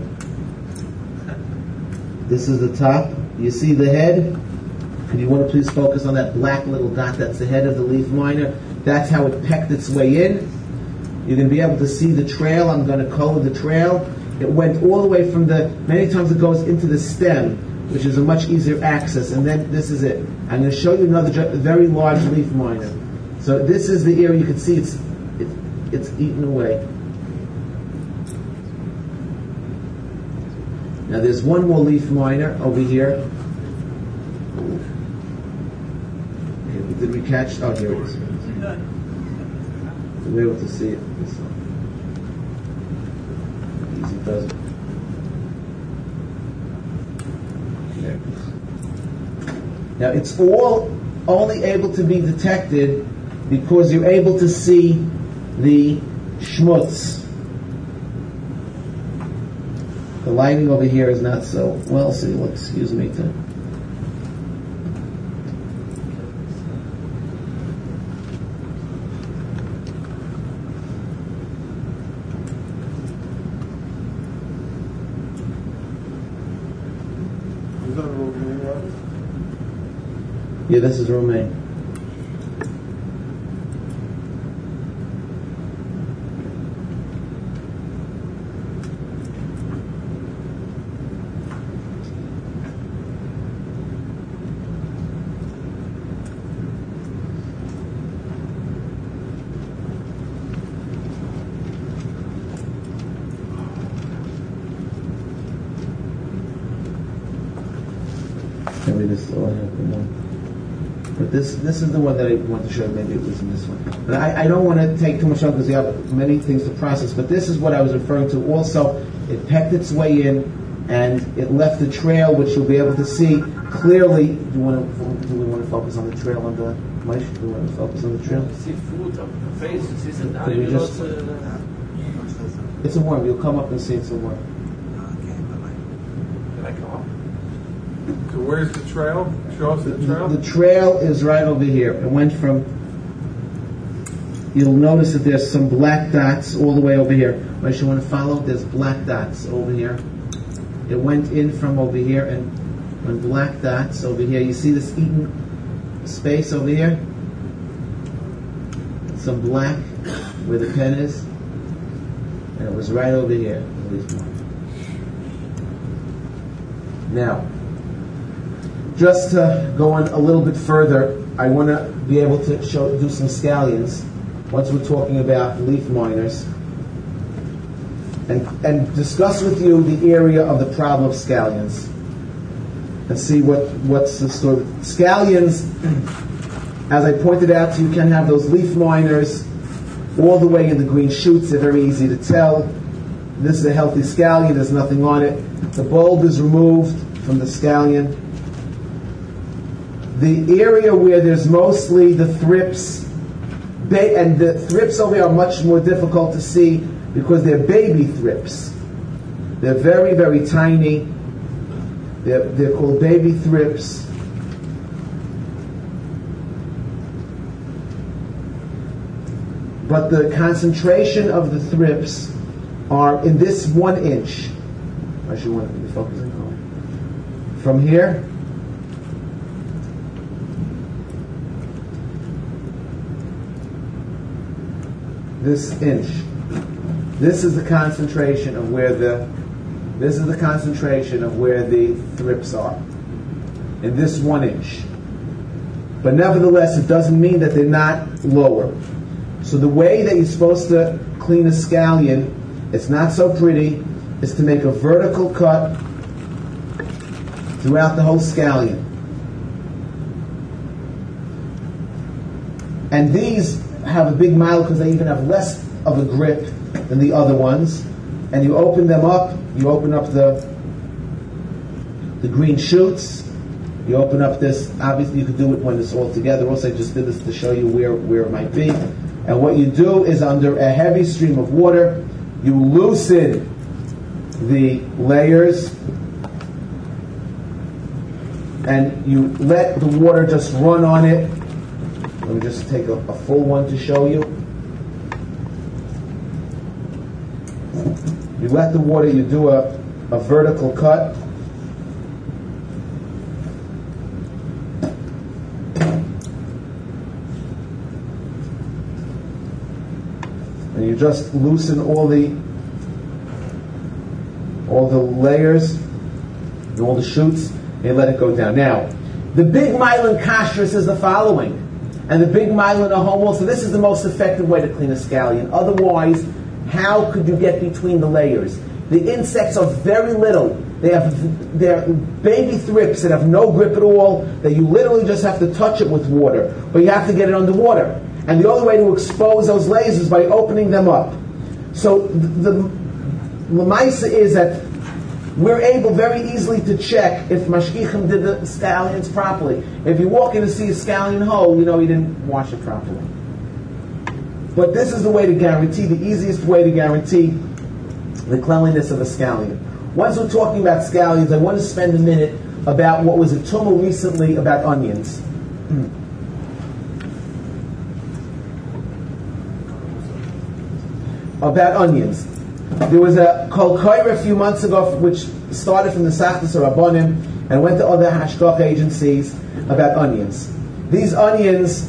This is the top. You see the head? Could you want to please focus on that black little dot? That's the head of the leaf miner. That's how it pecked its way in. You're going to be able to see the trail. I'm going to color the trail. It went all the way from many times it goes into the stem, which is a much easier access. And then this is it. I'm going to show you another very large leaf miner. So this is the area you can see it's eaten away. Now there's one more leaf miner over here. Okay, did we catch? Oh, here it is. We're able to see it. Easy does it. There it is. Now it's all only able to be detected because you're able to see the schmutz. The lighting over here is not so well, so you'll excuse me to. Is that romaine lettuce? Yeah, this is romaine. Maybe this is all I have to know. But this is the one that I want to show. Maybe it was in this one. But I don't want to take too much time because we have many things to process. But this is what I was referring to. Also, it pecked its way in, and it left a trail, which you'll be able to see clearly. Do we want to focus on the trail on the mic? Do we want to focus on the trail? See food on the face. Could we just? It's a worm. You'll come up and see it's a worm. Can I come up? So where's the trail? Show us the trail. The trail is right over here. It went from. You'll notice that there's some black dots all the way over here. When you want to follow, there's black dots over here. It went in from over here, and when black dots over here, you see this eaten space over here? Some black where the pen is, and it was right over here. Now, Just to go on a little bit further, I want to be able to do some scallions once we're talking about leaf miners, and discuss with you the area of the problem of scallions and see what's the story. Scallions, as I pointed out to you, can have those leaf miners all the way in the green shoots. They're very easy to tell. This is a healthy scallion. There's nothing on it. The bulb is removed from the scallion. The area where there's mostly the thrips, and the thrips over here are much more difficult to see because they're baby thrips. They're very, very tiny. They're called baby thrips. But the concentration of the thrips are in this 1 inch. I should want to be focusing on. From here, this inch. This is the concentration of where the thrips are. In this 1 inch. But nevertheless, it doesn't mean that they're not lower. So the way that you're supposed to clean a scallion, it's not so pretty, is to make a vertical cut throughout the whole scallion. And these have a big mile because they even have less of a grip than the other ones. And you open them up, you open up the green shoots, you open up this, obviously you could do it when it's all together. Also, I just did this to show you where it might be. And what you do is, under a heavy stream of water, you loosen the layers and you let the water just run on it. Let me just take a full one to show you. You let the water, you do a vertical cut. And you just loosen all the layers and all the shoots, and you let it go down. Now, the big myelin kashrus is the following, and the big myelin ahomol. So this is the most effective way to clean a scallion. Otherwise, how could you get between the layers? The insects are very little. They're baby thrips that have no grip at all, that you literally just have to touch it with water, but you have to get it underwater. And the only way to expose those layers is by opening them up. So the lemaisa is that we're able very easily to check if mashgichim did the scallions properly. If you walk in to see a scallion hole, you know he didn't wash it properly. But this is the way to guarantee, the easiest way to guarantee the cleanliness of a scallion. Once we're talking about scallions, I want to spend a minute about what was a tumult recently about onions. About onions. There was a kol koira a few months ago which started from the Sachtas Rabbanim and went to other hashgach agencies about onions. These onions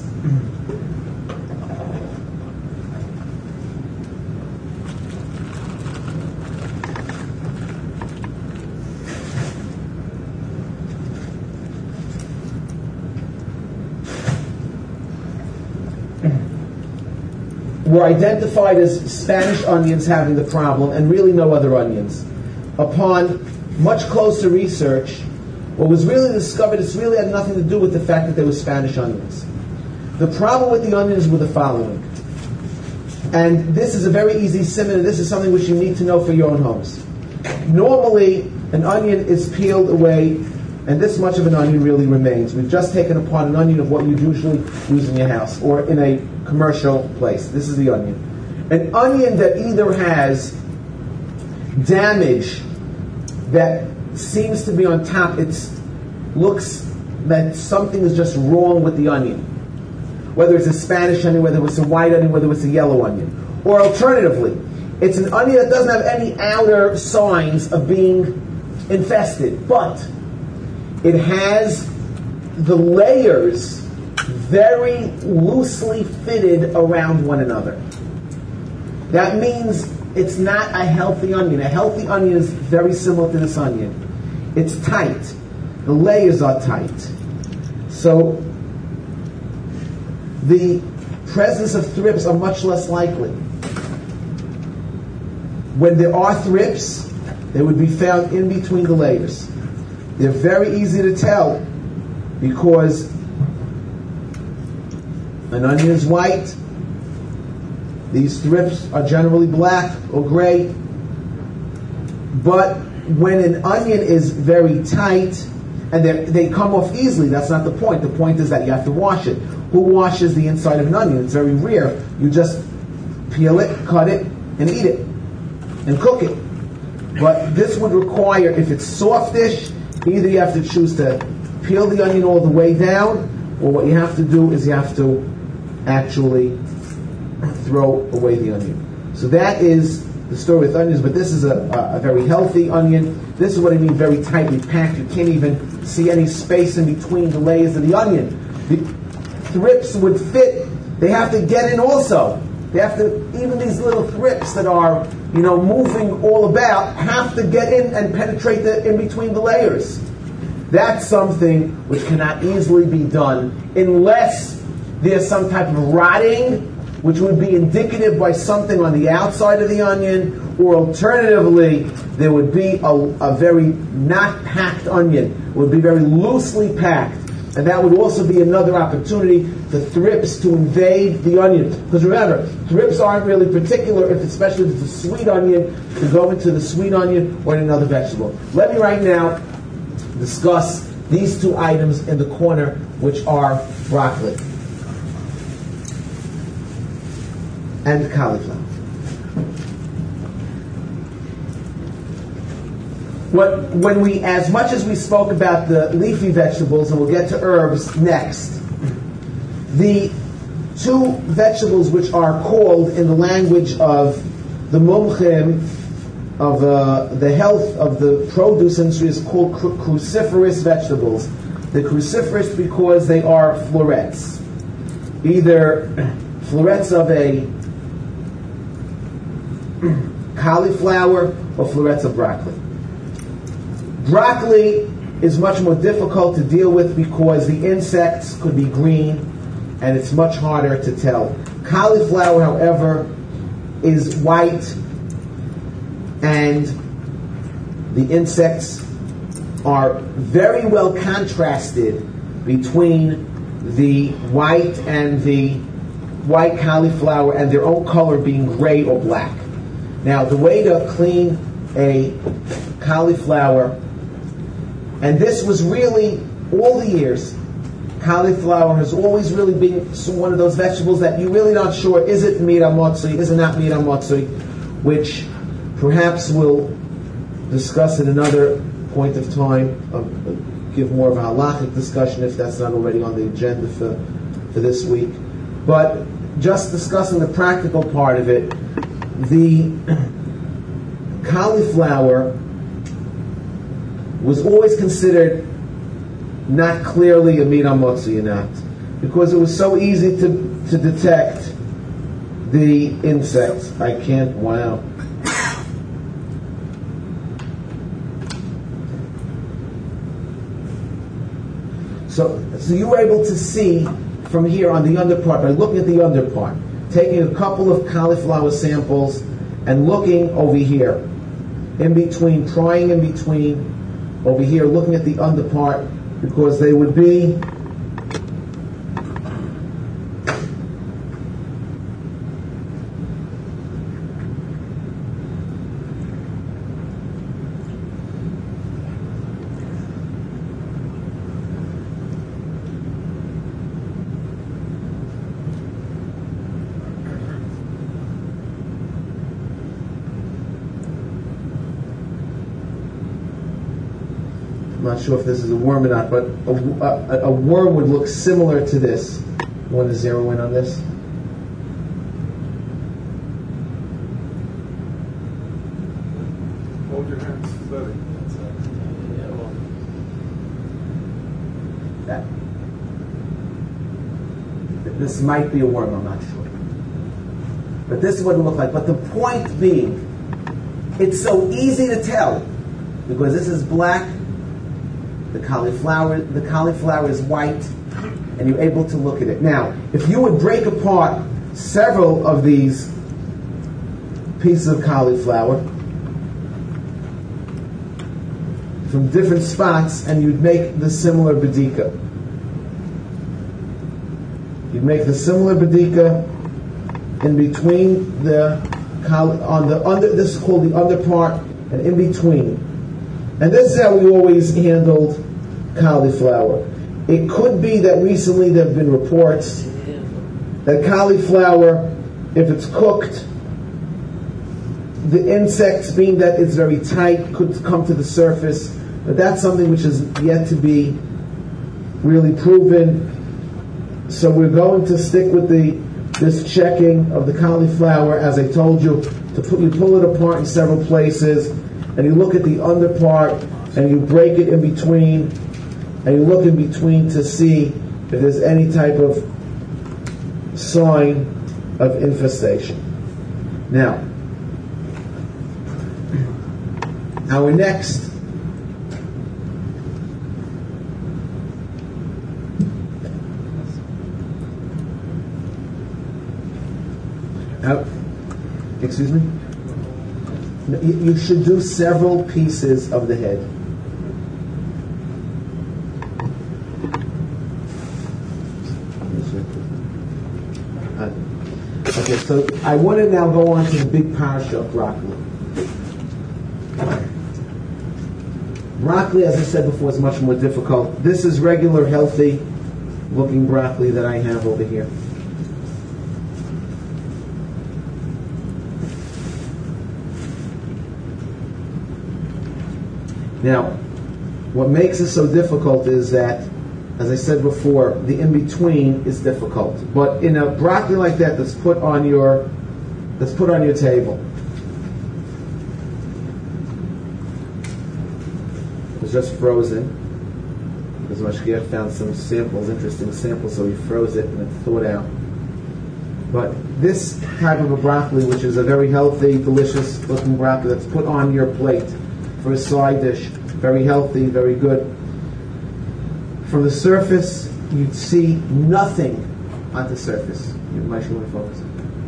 were identified as Spanish onions having the problem, and really no other onions. Upon much closer research, what was really discovered, it really had nothing to do with the fact that they were Spanish onions. The problem with the onions were the following. And this is a very easy simon, and this is something which you need to know for your own homes. Normally, an onion is peeled away, and this much of an onion really remains. We've just taken apart an onion of what you usually use in your house or in a commercial place. This is the onion. An onion that either has damage that seems to be on top, it looks that something is just wrong with the onion. Whether it's a Spanish onion, whether it's a white onion, whether it's a yellow onion. Or alternatively, it's an onion that doesn't have any outer signs of being infested, but it has the layers very loosely fitted around one another. That means it's not a healthy onion. A healthy onion is very similar to this onion. It's tight. the layers are tight. So the presence of thrips are much less likely. When there are thrips, they would be found in between the layers. They're very easy to tell because an onion is white. These thrips are generally black or gray. But when an onion is very tight, and they come off easily, that's not the point. The point is that you have to wash it. Who washes the inside of an onion? It's very rare. You just peel it, cut it, and eat it, and cook it. But this would require, if it's softish, either you have to choose to peel the onion all the way down, or what you have to do is you have to actually throw away the onion. So that is the story with onions, but this is a very healthy onion. This is what I mean, very tightly packed. You can't even see any space in between the layers of the onion. The thrips would fit. They have to get in also. They have to, even these little thrips that are, moving all about, have to get in and penetrate in between the layers. That's something which cannot easily be done unless there's some type of rotting, which would be indicative by something on the outside of the onion, or alternatively, there would be a very not packed onion. It would be very loosely packed. And that would also be another opportunity for thrips to invade the onion. Because remember, thrips aren't really particular, especially if it's a sweet onion, to go into the sweet onion or in another vegetable. Let me right now discuss these two items in the corner, which are broccoli and cauliflower. When we, as much as we spoke about the leafy vegetables, and we'll get to herbs next, the two vegetables which are called in the language of the mumchim, of the health of the produce industry, is called cruciferous vegetables. They're cruciferous because they are florets. Either florets of a cauliflower or florets of broccoli. Broccoli is much more difficult to deal with because the insects could be green and it's much harder to tell. Cauliflower, however, is white and the insects are very well contrasted between the white and the white cauliflower and their own color being gray or black. Now, the way to clean a cauliflower, and this was really all the years, cauliflower has always really been one of those vegetables that you're really not sure, is it mira motzui, is it not mira motzui, which perhaps we'll discuss at another point of time, give more of a halachic discussion if that's not already on the agenda for this week. But just discussing the practical part of it, the cauliflower was always considered not clearly a mira motzui or not, because it was so easy to detect the insects. I can't, wow. So you were able to see from here on the underpart, by looking at the underpart, taking a couple of cauliflower samples and looking over here, in between, prying in between, over here, looking at the underpart, because they would be I'm not sure if this is a worm or not, but a worm would look similar to this. You want to zero in on this? Hold your hands steady. This might be a worm, I'm not sure. But this is what it looked like. But the point being, it's so easy to tell, because this is black, the cauliflower is white, and you're able to look at it. Now, if you would break apart several of these pieces of cauliflower from different spots, and you'd make the similar badika. You'd make the similar badika in between this is called the under part, and in between. And this is how we always handled cauliflower. It could be that recently there have been reports that cauliflower, if it's cooked, the insects, being that it's very tight, could come to the surface. But that's something which is yet to be really proven. So we're going to stick with this checking of the cauliflower, as I told you, you pull it apart in several places, and you look at the under part, and you break it in between, and you look in between to see if there's any type of sign of infestation. Now, our next excuse me? You should do several pieces of the head. Okay, so I want to now go on to the big parasha of broccoli. Broccoli, as I said before, is much more difficult. This is regular, healthy looking broccoli that I have over here. Now, what makes it so difficult is that, as I said before, the in-between is difficult. But in a broccoli like that that's put on your table, it's just frozen, because Mashgiach found some samples, interesting samples, so he froze it and it thawed out. But this type of a broccoli, which is a very healthy, delicious looking broccoli that's put on your plate for a side dish, very healthy, very good. From the surface, you'd see nothing on the surface. You might want to focus.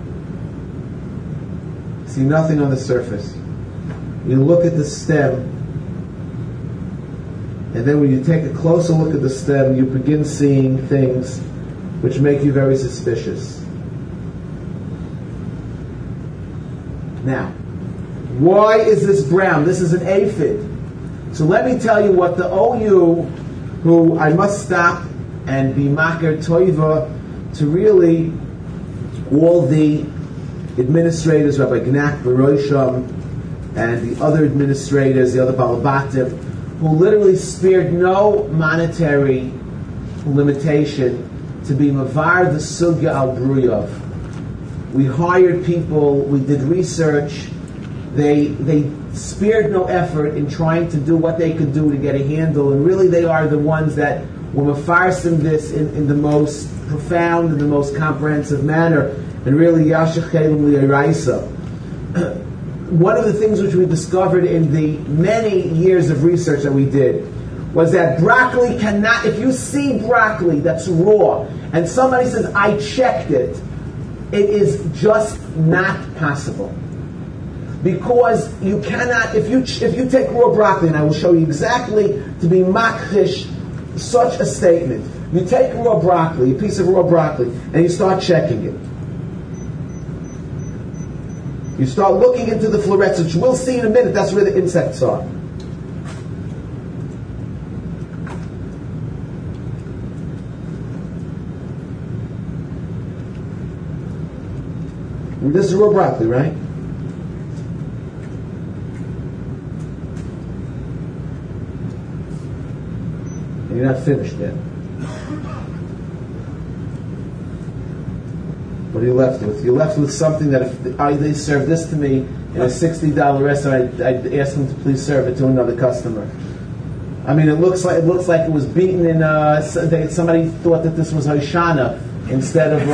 See nothing on the surface. You look at the stem, and then when you take a closer look at the stem, you begin seeing things which make you very suspicious. Now, why is this brown? This is an aphid. So let me tell you what the OU, who I must stop and be makir toiva to really all the administrators, Rabbi Gnak, Barosham, and the other administrators, the other Balabatim, who literally spared no monetary limitation to be mavar the sugya al bruyov. We hired people, we did research, they spared no effort in trying to do what they could do to get a handle, and really they are the ones that were mafarsim this in the most profound and the most comprehensive manner, and really yashach chelim li'iraisa. One of the things which we discovered in the many years of research that we did was that broccoli cannot, if you see broccoli that's raw, and somebody says, I checked it, it is just not possible. Because you cannot, if you take raw broccoli, and I will show you exactly to be makhish such a statement. You take raw broccoli, a piece of raw broccoli, and you start checking it. You start looking into the florets, which we'll see in a minute, that's where the insects are. And this is raw broccoli, right? And you're not finished yet. What are you left with? You're left with something that if they served this to me in a $60 restaurant, I'd ask them to please serve it to another customer. I mean, it looks like it was beaten in. Somebody thought that this was Hoshana instead of.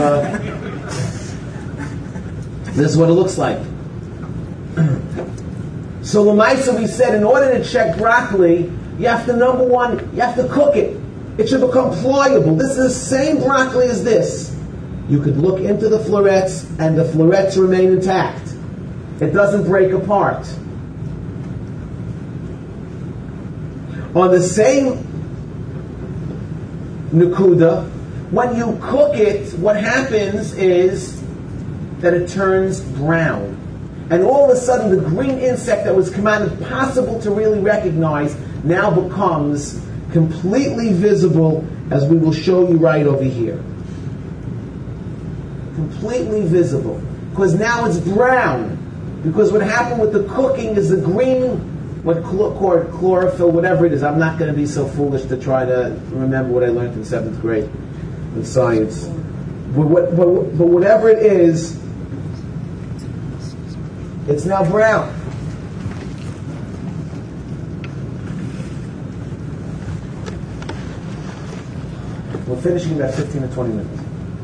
This is what it looks like. So Lamaisa, we said, in order to check broccoli, You have to, number one, you have to cook it. It should become pliable. This is the same broccoli as this. You could look into the florets and the florets remain intact. It doesn't break apart. On the same Nakuda, when you cook it, what happens is that it turns brown. And all of a sudden, the green insect that was impossible to really recognize now becomes completely visible, as we will show you right over here. Completely visible. Because now it's brown. Because what happened with the cooking is the green, what chlorophyll, whatever it is. I'm not going to be so foolish to try to remember what I learned in 7th grade in science. But whatever it is, it's now brown. We're finishing in about 15 to 20 minutes.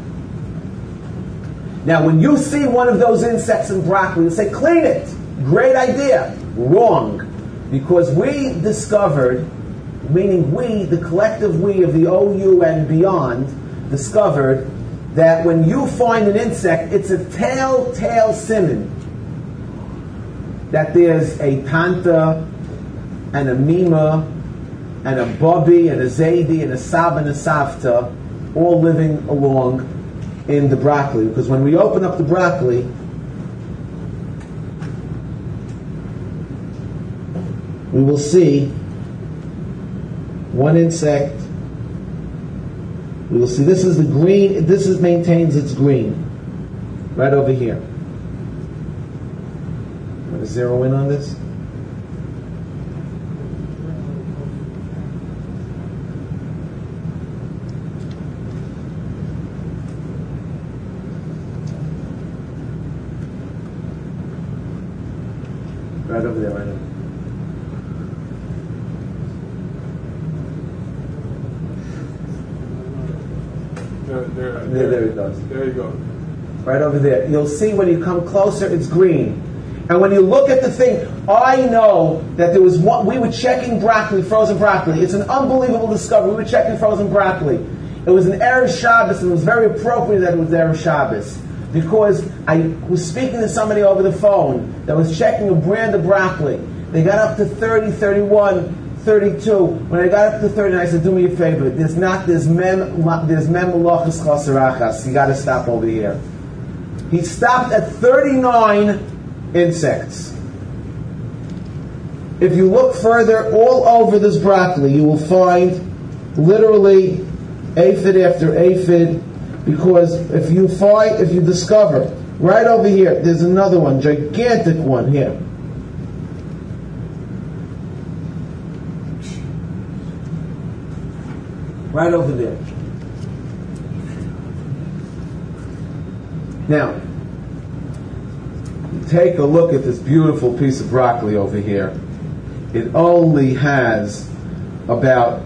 Now, when you see one of those insects in broccoli, you say, clean it. Great idea. Wrong. Because we discovered, meaning we, the collective we of the OU and beyond, discovered that when you find an insect, it's a telltale siman that there's a tanta and a mima and a bubby and a zaidi and a sab and a savta all living along in the broccoli. Because when we open up the broccoli, we will see one insect. We will see this is the green, this is maintains its green. Right over here. I'm going to zero in on this. Right over there, right over there. There it goes. There you go. Right over there. You'll see when you come closer, it's green. And when you look at the thing, I know that there was one, we were checking broccoli, frozen broccoli. It's an unbelievable discovery. We were checking frozen broccoli. It was an Erev Shabbos, and it was very appropriate that it was Erev Shabbos. Because I was speaking to somebody over the phone that was checking a brand of broccoli. They got up to 30, 31, 32. When I got up to 30, I said, do me a favor. There's mem malachas chasarachas. You got to stop over here. He stopped at 39 insects. If you look further, all over this broccoli, you will find literally aphid after aphid. Because if you discover right over here, there's another one, gigantic one here. Right over there. Now, take a look at this beautiful piece of broccoli over here. It only has about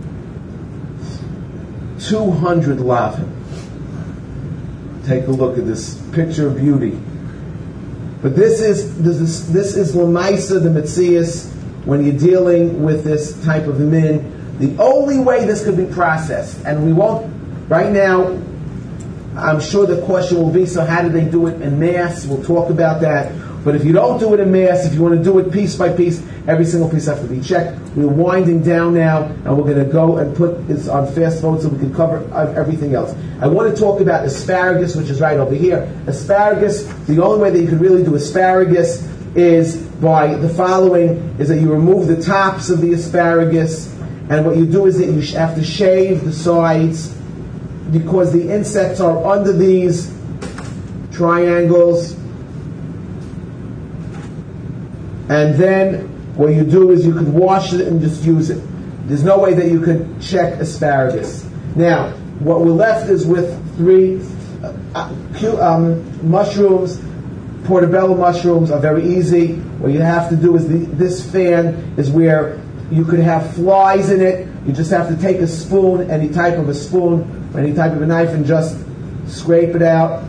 200 lavin. Take a look at this picture of beauty. But this is Lamaisa, the Metzias, when you're dealing with this type of min. The only way this could be processed, and we won't, right now, I'm sure the question will be, so how do they do it in mass? We'll talk about that. But if you don't do it in mass, if you want to do it piece by piece, every single piece has to be checked. We're winding down now, and we're going to go and put this on fast forward so we can cover everything else. I want to talk about asparagus, which is right over here. Asparagus, the only way that you can really do asparagus is by the following, is that you remove the tops of the asparagus, and what you do is that you have to shave the sides, because the insects are under these triangles. And then what you do is you could wash it and just use it. There's no way that you could check asparagus. Now, what we're left is with 3 mushrooms. Portobello mushrooms are very easy. What you have to do is this fan is where you could have flies in it. You just have to take a spoon, any type of a spoon, or any type of a knife, and just scrape it out.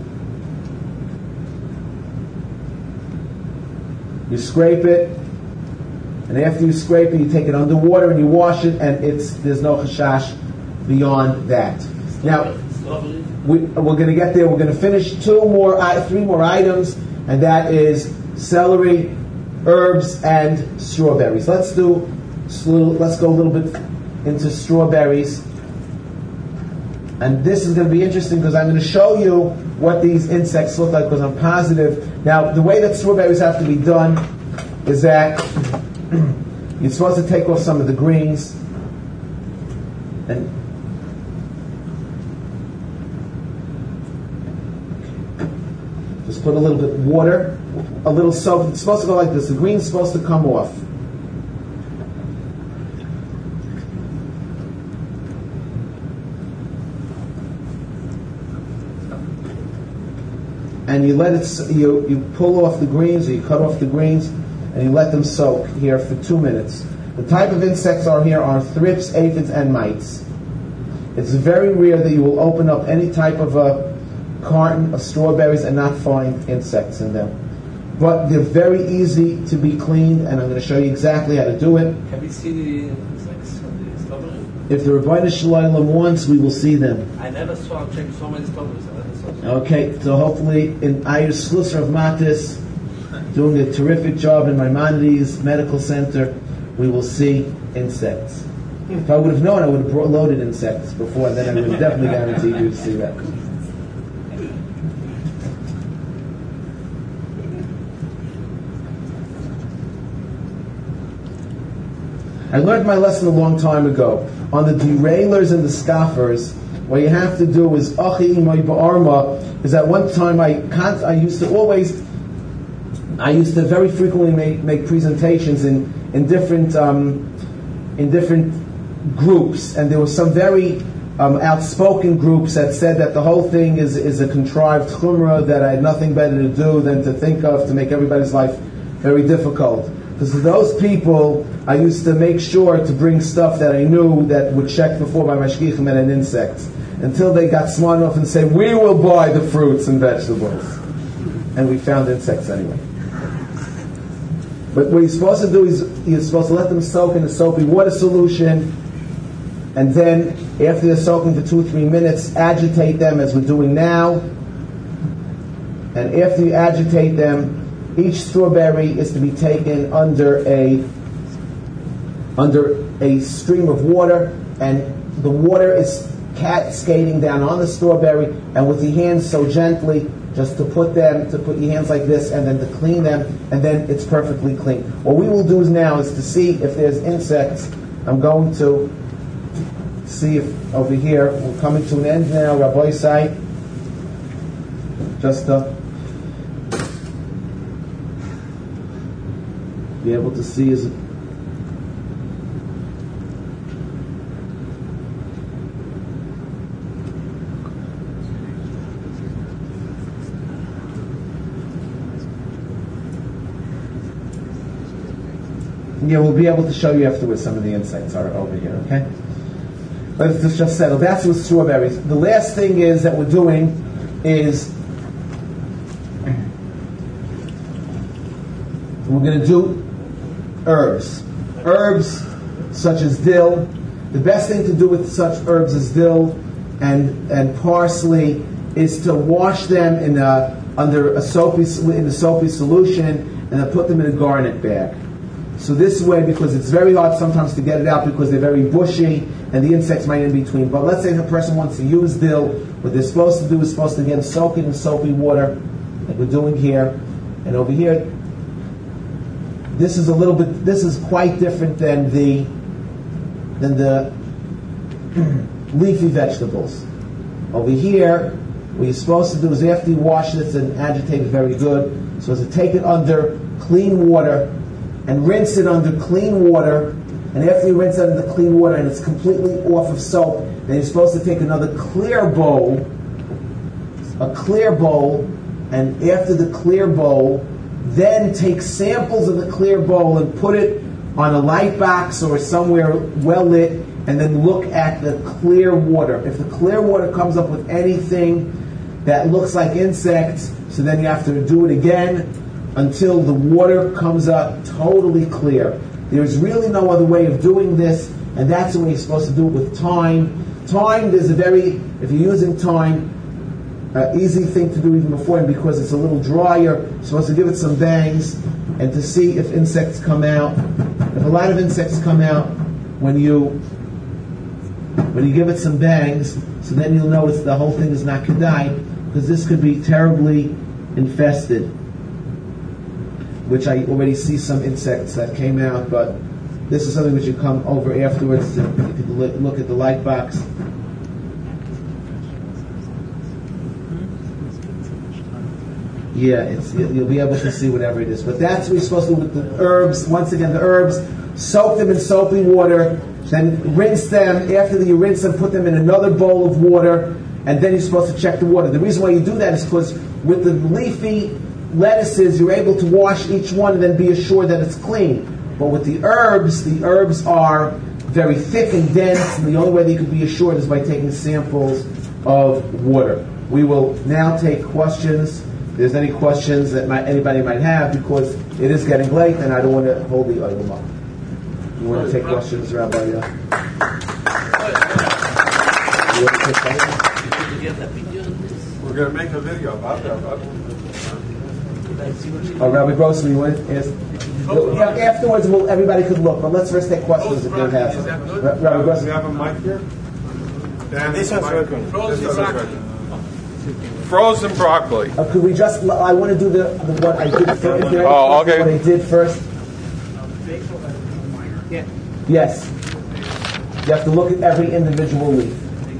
You scrape it, And after you scrape it, you take it underwater and you wash it, and there's no chashash beyond that. Now, we're going to get there. We're going to finish three more items, and that is celery, herbs, and strawberries. Let's go a little bit into strawberries. And this is going to be interesting because I'm going to show you what these insects look like, because I'm positive. Now, the way that strawberries have to be done is that you're supposed to take off some of the greens and just put a little bit of water, a little soap. It's supposed to go like this. The green's supposed to come off. And you let it. You pull off the greens, or you cut off the greens, and you let them soak here for 2 minutes. The type of insects here are thrips, aphids, and mites. It's very rare that you will open up any type of a carton of strawberries and not find insects in them. But they're very easy to be cleaned, and I'm going to show you exactly how to do it. Can we see the insects on the strawberry? If the Rebbeinu Shalom wants, we will see them. I never checked so many strawberries. Okay, so hopefully in Ayur Schlusser of Matis, doing a terrific job in Maimonides Medical Center, we will see insects. If I would have known, I would have loaded insects before, then I would have definitely guaranteed you to see that. I learned my lesson a long time ago. On the derailers and the scoffers, what you have to do is achi imay ba'arma. Is at one time I used to very frequently make presentations in different groups, and there were some very outspoken groups that said that the whole thing is a contrived chumrah, that I had nothing better to do than to think of to make everybody's life very difficult. Because for those people, I used to make sure to bring stuff that I knew that would check before by mashgichim and insects, until they got smart enough and say, we will buy the fruits and vegetables. And we found insects anyway. But what you're supposed to do is you're supposed to let them soak in a soapy water solution, and then after they're soaking for 2 or 3 minutes, agitate them as we're doing now. And after you agitate them, each strawberry is to be taken under a stream of water, and the water is cascading down on the strawberry, and with your hands so gently, just to put your hands like this, and then to clean them, and then it's perfectly clean. What we will do now is to see if there's insects. I'm going to see if over here, we're coming to an end now, Rabbi Isai, just to be able to see is yeah, we'll be able to show you afterwards some of the insects are over here, okay? Let's just settle. That's with strawberries. The last thing is that we're doing is we're going to do herbs. Herbs such as dill. The best thing to do with such herbs as dill and parsley is to wash them in a soapy solution, and then put them in a garnet bag. So this way, because it's very hard sometimes to get it out because they're very bushy and the insects might in between. But let's say if a person wants to use dill, what they're supposed to do is supposed to get it soaked in soapy water, like we're doing here. And over here, this is quite different than the leafy vegetables. Over here, what you're supposed to do is after you wash this and agitate it very good, so as to take it under clean water and rinse it under clean water, and after you rinse it under clean water and it's completely off of soap, then you're supposed to take another clear bowl, and after the clear bowl, then take samples of the clear bowl and put it on a light box or somewhere well lit, and then look at the clear water. If the clear water comes up with anything that looks like insects, so then you have to do it again until the water comes up totally clear. There's really no other way of doing this, and that's when you're supposed to do it with thyme. Thyme, if you're using thyme, easy thing to do even before, and because it's a little drier, you're supposed to give it some bangs, and to see if insects come out. If a lot of insects come out when you give it some bangs, so then you'll know the whole thing is not kedai, because this could be terribly infested, which I already see some insects that came out, but this is something which you come over afterwards. You could look at the light box. Yeah, you'll be able to see whatever it is. But that's what you're supposed to do with the herbs. Once again, the herbs, soak them in soapy water, then rinse them. After you rinse them, put them in another bowl of water, and then you're supposed to check the water. The reason why you do that is because with the leafy lettuces, you're able to wash each one and then be assured that it's clean. But with the herbs are very thick and dense, and the only way that you can be assured is by taking samples of water. We will now take questions. If there's any questions that anybody might have, because it is getting late and I don't want to hold the item up. You want to take questions, Rabbi? You want to take questions? We're going to make a video about that. Rabbi Grossman, you want to ask? Afterwards, everybody could look, but let's first take questions if you have some. Rabbi Grossman. Do you have a mic here? This one's working. Frozen broccoli. Could we just? I want to do the what I did first. Okay. What I did first. Yeah. Yes. You have to look at every individual leaf.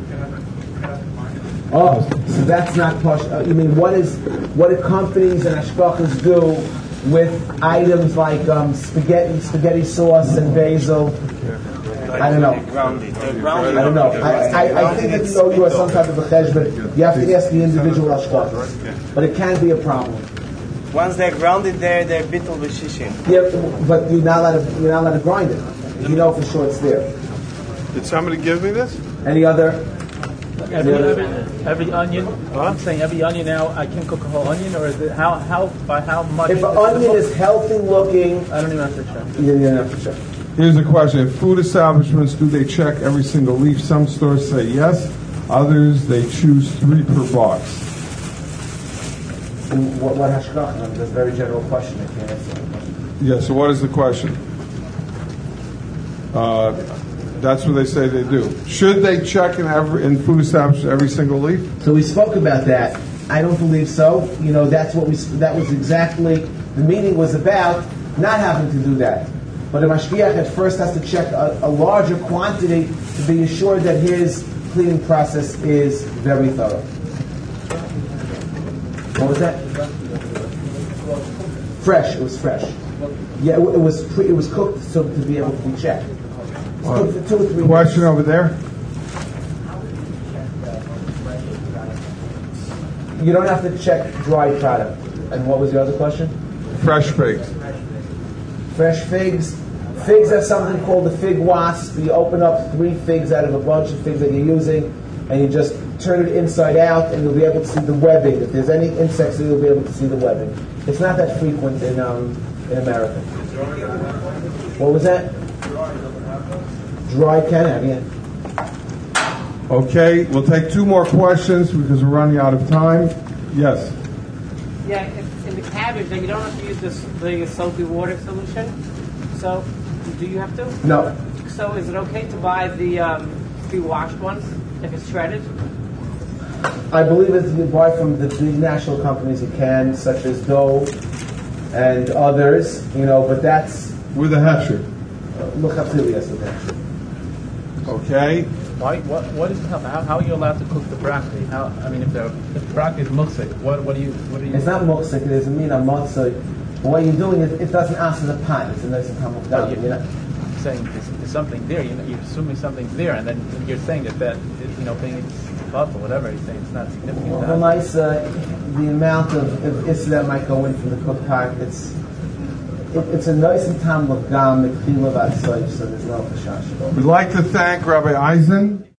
Oh, so that's not posh. You mean what do companies and hashgachas do with items like spaghetti sauce and basil? I don't know. I don't know. I think it's so you are some type of a chesh, but you have to ask the individual hashgachas. But it can be a problem. Once they're grounded, they're bittul b'shishim. Yeah, but you're not allowed to grind it. You know for sure it's there. Did somebody give me this? Any other? Every onion. I'm saying every onion now. I can cook a whole onion, or is it by how much? If an onion is healthy looking, I don't even have to check. you don't have to check. Here's a question. At food establishments, do they check every single leaf? Some stores say yes. Others, they choose 3 per box. What hashgachas? That's a very general question. I can't answer that question. Yeah, so what is the question? That's what they say they do. Should they check in food establishments every single leaf? So we spoke about that. I don't believe so. That was exactly, the meeting was about not having to do that. But a mashgiach at first has to check a larger quantity to be assured that his cleaning process is very thorough. What was that? Fresh. It was fresh. Yeah, it was cooked so to be able to be checked. Cooked for 2 or 3 Question days. over there. You don't have to check dry product. And what was the other question? Fresh figs. Fresh figs. Figs have something called the fig wasp. You open up 3 figs out of a bunch of figs that you're using, and you just turn it inside out, and you'll be able to see the webbing. If there's any insects, you'll be able to see the webbing. It's not that frequent in America. What was that? Dry can have, yeah. Okay, we'll take 2 more questions because we're running out of time. Yes. Yeah, in the cabbage, then you don't have to use the soapy water solution. So, do you have to? No. So, is it okay to buy the pre-washed ones if it's shredded? I believe if you buy from the big national companies, you can, such as Dove and others, but that's... With a hesher. L'chatzilas with hesher. Okay. Why? What is how are you allowed to cook the broccoli? If the broccoli is muksik, what do you? It's not muksik. It doesn't mean a muksik. What you're doing is it doesn't answer the pot. It's a nice and common But down. you're saying there's something there. You're assuming something's there, and then you're saying that being it's buff or whatever. You're saying it's not significant. Well, nice. The amount of isra that might go in from the cooked pot. It's a nice and tam of gam, the so there's no chashash. We'd like to thank Rabbi Eisen.